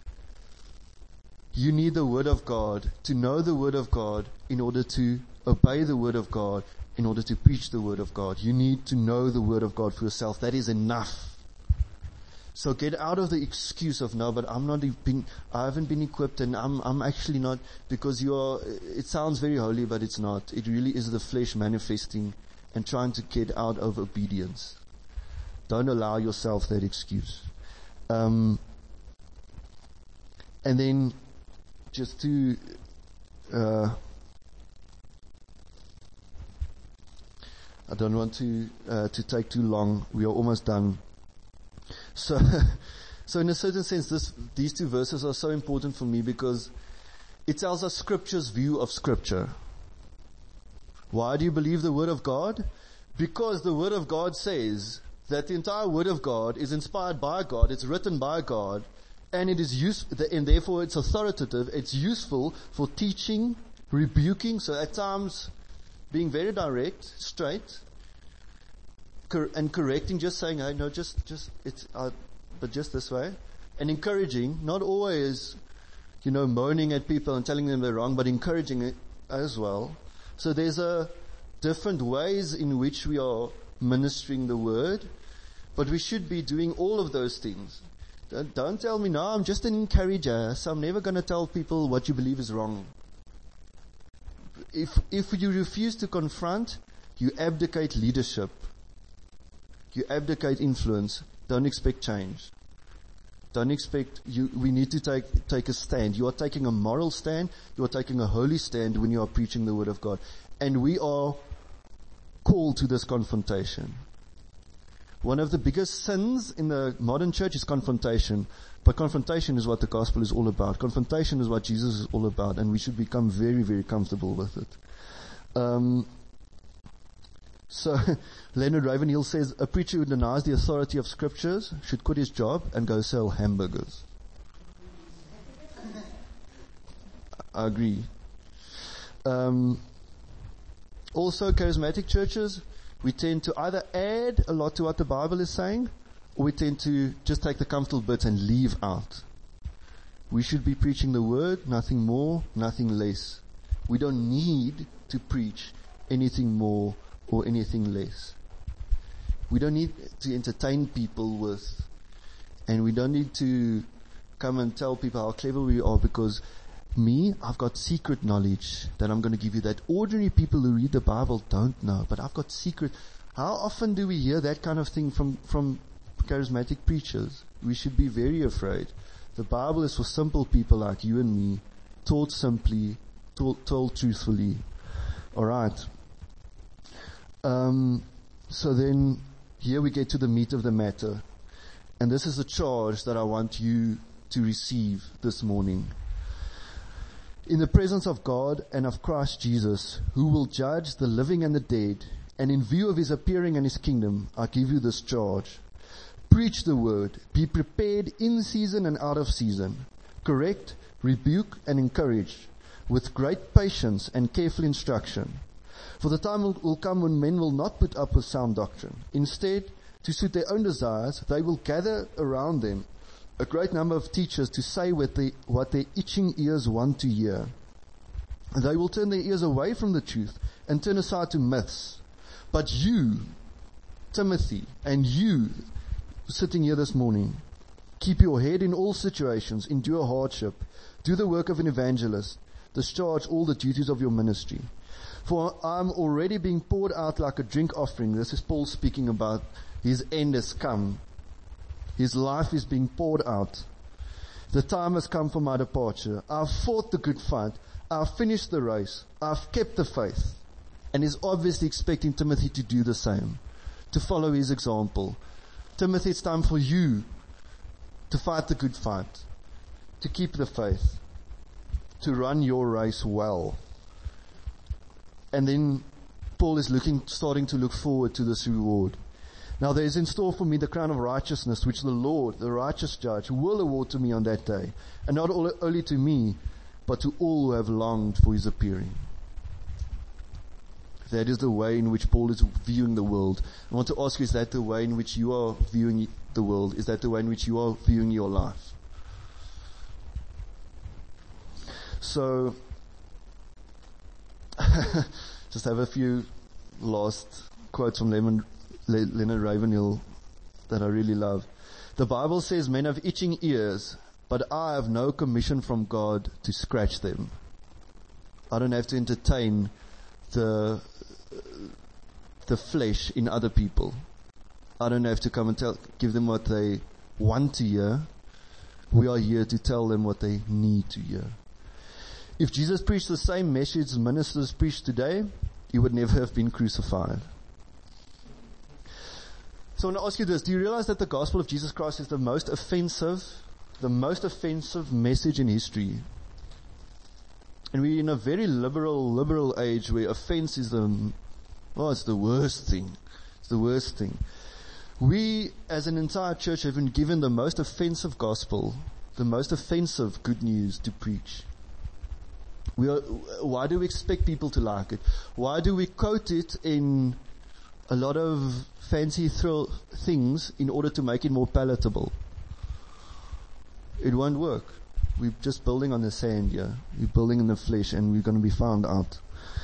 You need the Word of God, to know the Word of God in order to obey the Word of God, in order to preach the Word of God. You need to know the Word of God for yourself. That is enough. So get out of the excuse of, no, but I haven't been equipped, and I'm actually not, because it sounds very holy, but it's not. It really is the flesh manifesting and trying to get out of obedience. Don't allow yourself that excuse. And then, just to, I don't want to take too long. We are almost done. So in a certain sense, these two verses are so important for me because it tells us Scripture's view of Scripture. Why do you believe the Word of God? Because the Word of God says that the entire Word of God is inspired by God, it's written by God, and it is and therefore it's authoritative, it's useful for teaching, rebuking, so at times being very direct, straight, and correcting, just saying, hey, no, but just this way, and encouraging, not always, moaning at people and telling them they're wrong, but encouraging it as well. So there's different ways in which we are ministering the word, but we should be doing all of those things. Don't tell me, no, I'm just an encourager, so I'm never going to tell people what you believe is wrong. If you refuse to confront, you abdicate leadership. You abdicate influence. Don't expect change. Don't expect we need to take a stand. You are taking a moral stand. You are taking a holy stand when you are preaching the Word of God. And we are called to this confrontation. One of the biggest sins in the modern church is confrontation. But confrontation is what the gospel is all about. Confrontation is what Jesus is all about. And we should become very, very comfortable with it. So Leonard Ravenhill says, a preacher who denies the authority of scriptures should quit his job and go sell hamburgers. I agree. Also, charismatic churches, we tend to either add a lot to what the Bible is saying, or we tend to just take the comfortable bits and leave out. We should be preaching the word, nothing more, nothing less. We don't need to preach anything more or anything less. We don't need to entertain people with, and we don't need to come and tell people how clever we are, because I've got secret knowledge that I'm going to give you that ordinary people who read the Bible don't know, but I've got secret. How often do we hear that kind of thing from charismatic preachers? We should be very afraid. The Bible is for simple people like you and me, taught simply, told truthfully. Alright. So then, here we get to the meat of the matter. And this is a charge that I want you to receive this morning. In the presence of God and of Christ Jesus, who will judge the living and the dead, and in view of his appearing and his kingdom, I give you this charge. Preach the word. Be prepared in season and out of season. Correct, rebuke, and encourage with great patience and careful instruction. For the time will come when men will not put up with sound doctrine. Instead, to suit their own desires, they will gather around them a great number of teachers to say what their itching ears want to hear. They will turn their ears away from the truth and turn aside to myths. But you, Timothy, and you sitting here this morning, keep your head in all situations, endure hardship, do the work of an evangelist, discharge all the duties of your ministry. For I'm already being poured out like a drink offering. This is Paul speaking about his end has come. His life is being poured out. The time has come for my departure. I've fought the good fight. I've finished the race. I've kept the faith. And he's obviously expecting Timothy to do the same, to follow his example. Timothy, it's time for you to fight the good fight, to keep the faith, to run your race well. And then Paul is starting to look forward to this reward. Now there is in store for me the crown of righteousness, which the Lord, the righteous judge, will award to me on that day. And not only to me, but to all who have longed for his appearing. That is the way in which Paul is viewing the world. I want to ask you, is that the way in which you are viewing the world? Is that the way in which you are viewing your life? So, just have a few last quotes from Leonard Ravenhill that I really love. The Bible says, men have itching ears, but I have no commission from God to scratch them. I don't have to entertain the flesh in other people. I don't have to come and give them what they want to hear. We are here to tell them what they need to hear. If Jesus preached the same message ministers preach today, he would never have been crucified. So I want to ask you this. Do you realize that the gospel of Jesus Christ is the most offensive message in history? And we're in a very liberal age where offense is it's the worst thing. It's the worst thing. We, as an entire church, have been given the most offensive gospel, the most offensive good news to preach. Why do we expect people to like it? Why do we quote it in a lot of fancy things in order to make it more palatable? It won't work. We're just building on the sand here. We're building in the flesh, and we're going to be found out.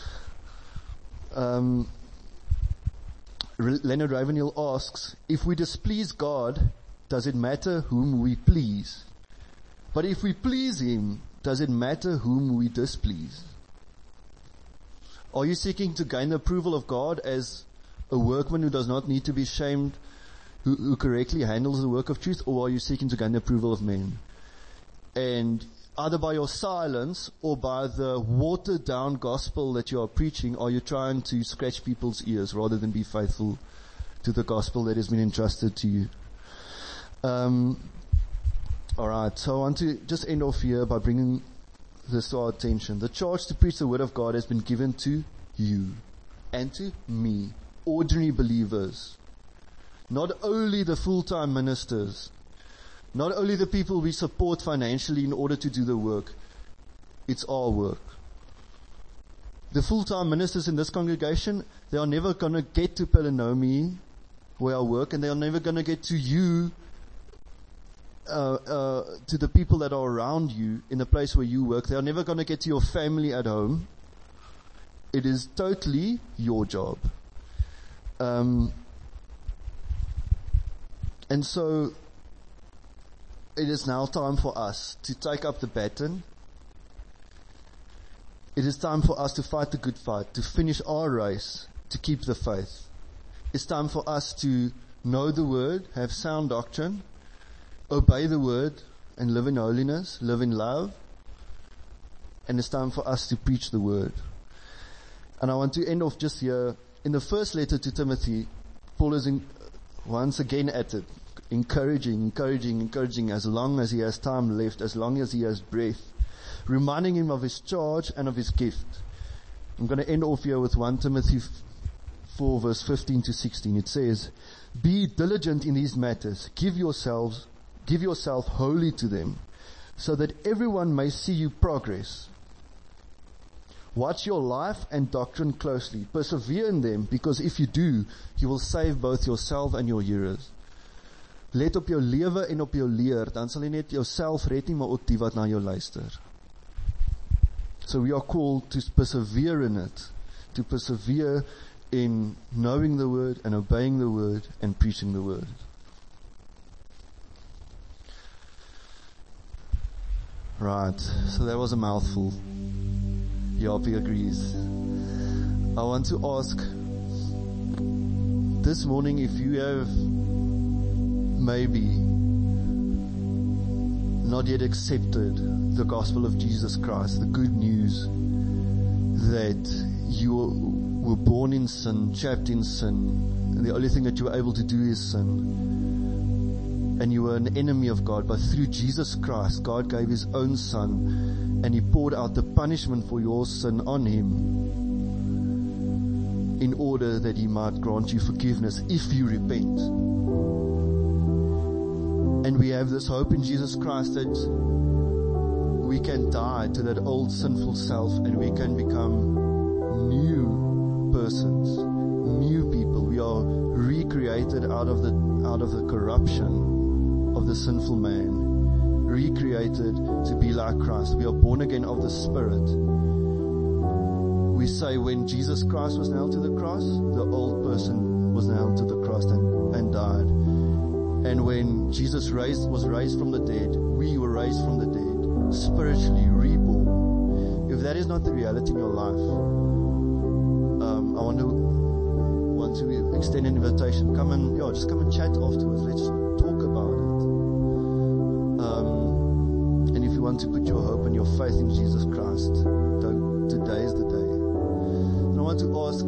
Leonard Ravenhill asks, if we displease God, does it matter whom we please? But if we please Him, does it matter whom we displease? Are you seeking to gain the approval of God as a workman who does not need to be shamed, who correctly handles the work of truth, or are you seeking to gain the approval of men? And either by your silence or by the watered down gospel that you are preaching, are you trying to scratch people's ears rather than be faithful to the gospel that has been entrusted to you? Alright, so I want to just end off here by bringing this to our attention. The charge to preach the word of God has been given to you and to me, ordinary believers. Not only the full-time ministers, not only the people we support financially in order to do the work. It's our work. The full-time ministers in this congregation, they are never going to get to Pelanomi where I work, and they are never going to get to you, to the people that are around you in the place where you work. They are never going to get to your family at home. It is totally your job. And so it is now time for us to take up the baton. It is time for us to fight the good fight, to finish our race, to keep the faith. It's time for us to know the word, have sound doctrine, obey the word, and live in holiness, live in love. And it's time for us to preach the word. And I want to end off just here. In the first letter to Timothy, Paul is once again at it, encouraging as long as he has time left, as long as he has breath, reminding him of his charge and of his gift. I'm going to end off here with 1 Timothy 4 verse 15 to 16. It says, be diligent in these matters, give yourself wholly to them, so that everyone may see you progress. Watch your life and doctrine closely. Persevere in them, because if you do, you will save both yourself and your hearers. Let op jou lewe en op jou leer, dan sal jy net jouself red nie, maar ook die wat na jou luister. So we are called to persevere in it, to persevere in knowing the word and obeying the word and preaching the word. Right, so that was a mouthful. Yapi agrees. I want to ask this morning if you have maybe not yet accepted the gospel of Jesus Christ, the good news that you were born in sin, trapped in sin, and the only thing that you were able to do is sin. And you were an enemy of God, but through Jesus Christ, God gave His own Son, and He poured out the punishment for your sin on Him, in order that He might grant you forgiveness if you repent. And we have this hope in Jesus Christ that we can die to that old sinful self and we can become new persons, new people. We are recreated out of the corruption of the sinful man, recreated to be like Christ. We are born again of the Spirit. We say when Jesus Christ was nailed to the cross, the old person was nailed to the cross and died. And when Jesus was raised from the dead, we were raised from the dead, spiritually reborn. If that is not the reality in your life, I want to extend an invitation. Just come and chat afterwards. Let's talk about it. And if you want to put your hope and your faith in Jesus Christ, today is the day. And I want to ask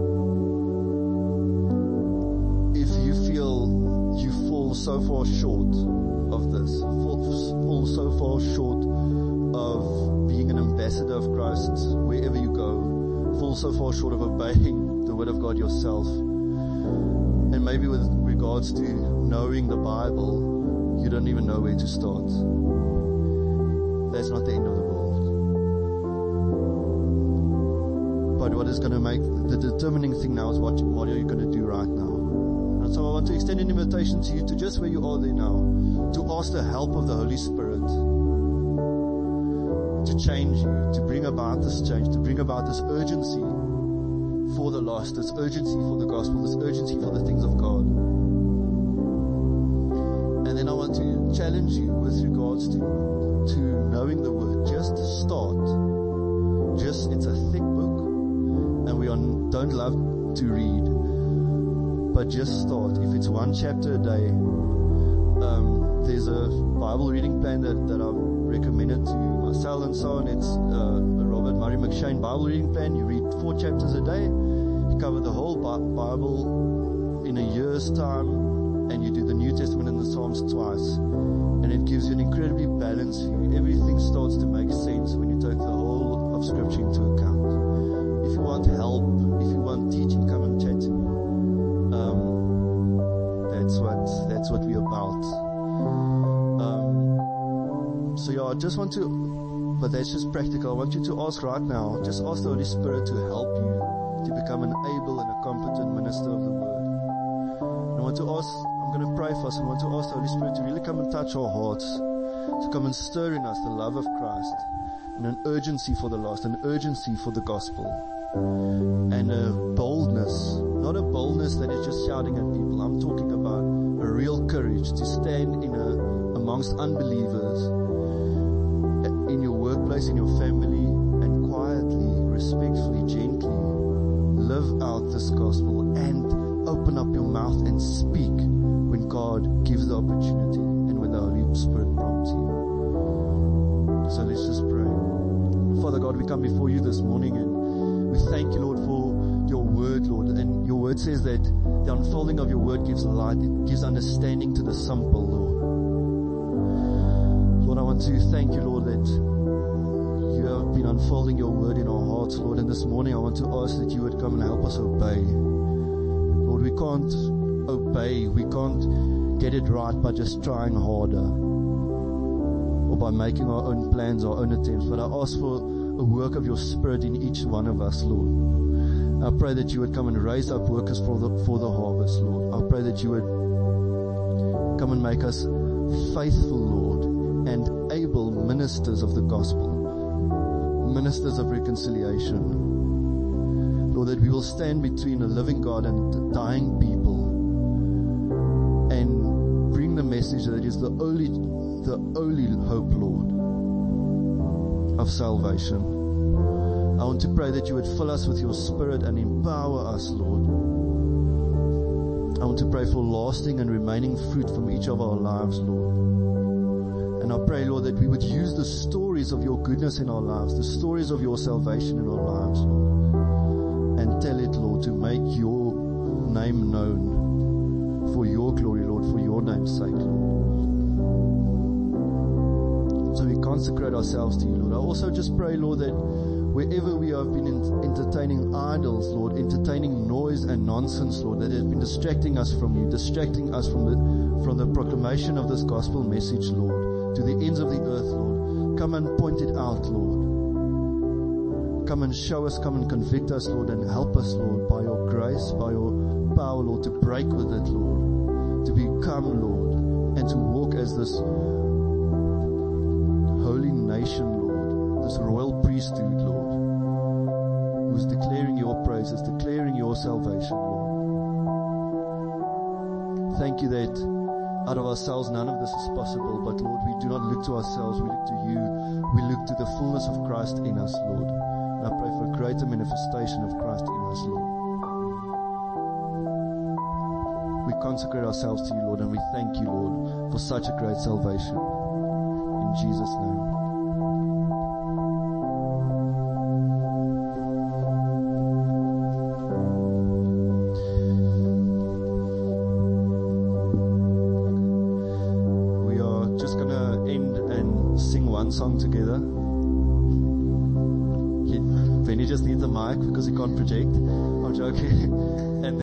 if you feel you fall so far short of this, fall so far short of being an ambassador of Christ wherever you go, fall so far short of obeying the Word of God yourself, and maybe with regards to knowing the Bible, you don't even know where to start. That's not the end of the world. But what is going to make the determining thing now is what are you going to do right now? And so I want to extend an invitation to you to just where you are there now, to ask the help of the Holy Spirit to change you, to bring about this change, to bring about this urgency for the lost, this urgency for the gospel, this urgency for the things of God. And then I want to challenge you with regards to knowing the Word. Just start. It's a thick book, and we don't love to read, but just start. If it's one chapter a day, there's a Bible reading plan that I've recommended to myself and so on. It's a Robert Murray McShane Bible reading plan. You read 4 chapters a day. You cover the whole Bible in a year's time, and you do the New Testament and the Psalms twice. And it gives you an incredibly balanced view. Everything starts to make sense when you take the whole of Scripture into account. If you want help, if you want teaching, come and chat to me. That's what we're about. I just want to, but that's just practical. I want you to ask right now, just ask the Holy Spirit to help you to become an able and a competent minister of the Word. And I want to ask, I'm going to pray for us. I want to ask the Holy Spirit to really come and touch our hearts, to come and stir in us the love of Christ, and an urgency for the lost, an urgency for the gospel, and a boldness, not a boldness that is just shouting at people. I'm talking about a real courage to stand amongst unbelievers, in your workplace, in your family, and quietly, respectfully, gently live out this gospel and open up your mouth and speak when God gives the opportunity and when the Holy Spirit prompts you. So let's just pray. Father God, we come before you this morning and we thank you, Lord, for your word, Lord. And your word says that the unfolding of your word gives light, it gives understanding to the simple, Lord. Lord, I want to thank you, Lord, that you have been unfolding your word in our hearts, Lord. And this morning I want to ask that you would come and help us obey. Lord, we can't obey, we can't get it right by just trying harder or by making our own plans, our own attempts. But I ask for a work of your Spirit in each one of us, Lord. I pray that you would come and raise up workers for the harvest, Lord. I pray that you would come and make us faithful, Lord, and able ministers of the gospel, ministers of reconciliation. Lord, that we will stand between a living God and dying people and bring the message that is the only hope, Lord, of salvation. I want to pray that you would fill us with your Spirit and empower us, Lord. I want to pray for lasting and remaining fruit from each of our lives, Lord. And I pray, Lord, that we would use the stories of your goodness in our lives, the stories of your salvation in our lives, Lord, and tell it, Lord, to make your name known for your glory, Lord, for your name's sake, Lord. So we consecrate ourselves to you, Lord. I also just pray, Lord, that wherever we have been entertaining idols, Lord, entertaining noise and nonsense, Lord, that has been distracting us from you, distracting us from the proclamation of this gospel message, Lord, to the ends of the earth, Lord. Come and point it out, Lord. Come and show us, come and convict us, Lord, and help us, Lord, by your grace, by your power, Lord, to break with it, Lord, to become, Lord, and to walk as this holy nation, Lord, this royal priesthood, Lord, who's declaring your praises, declaring your salvation, Lord. Thank you that out of ourselves none of this is possible, but Lord, we do not look to ourselves, we look to you. We look to the fullness of Christ in us, Lord. And I pray for a greater manifestation of Christ in us, Lord. We consecrate ourselves to you, Lord, and we thank you, Lord, for such a great salvation. In Jesus' name. Song together. Benny just needs a mic because he can't project. I'm joking. And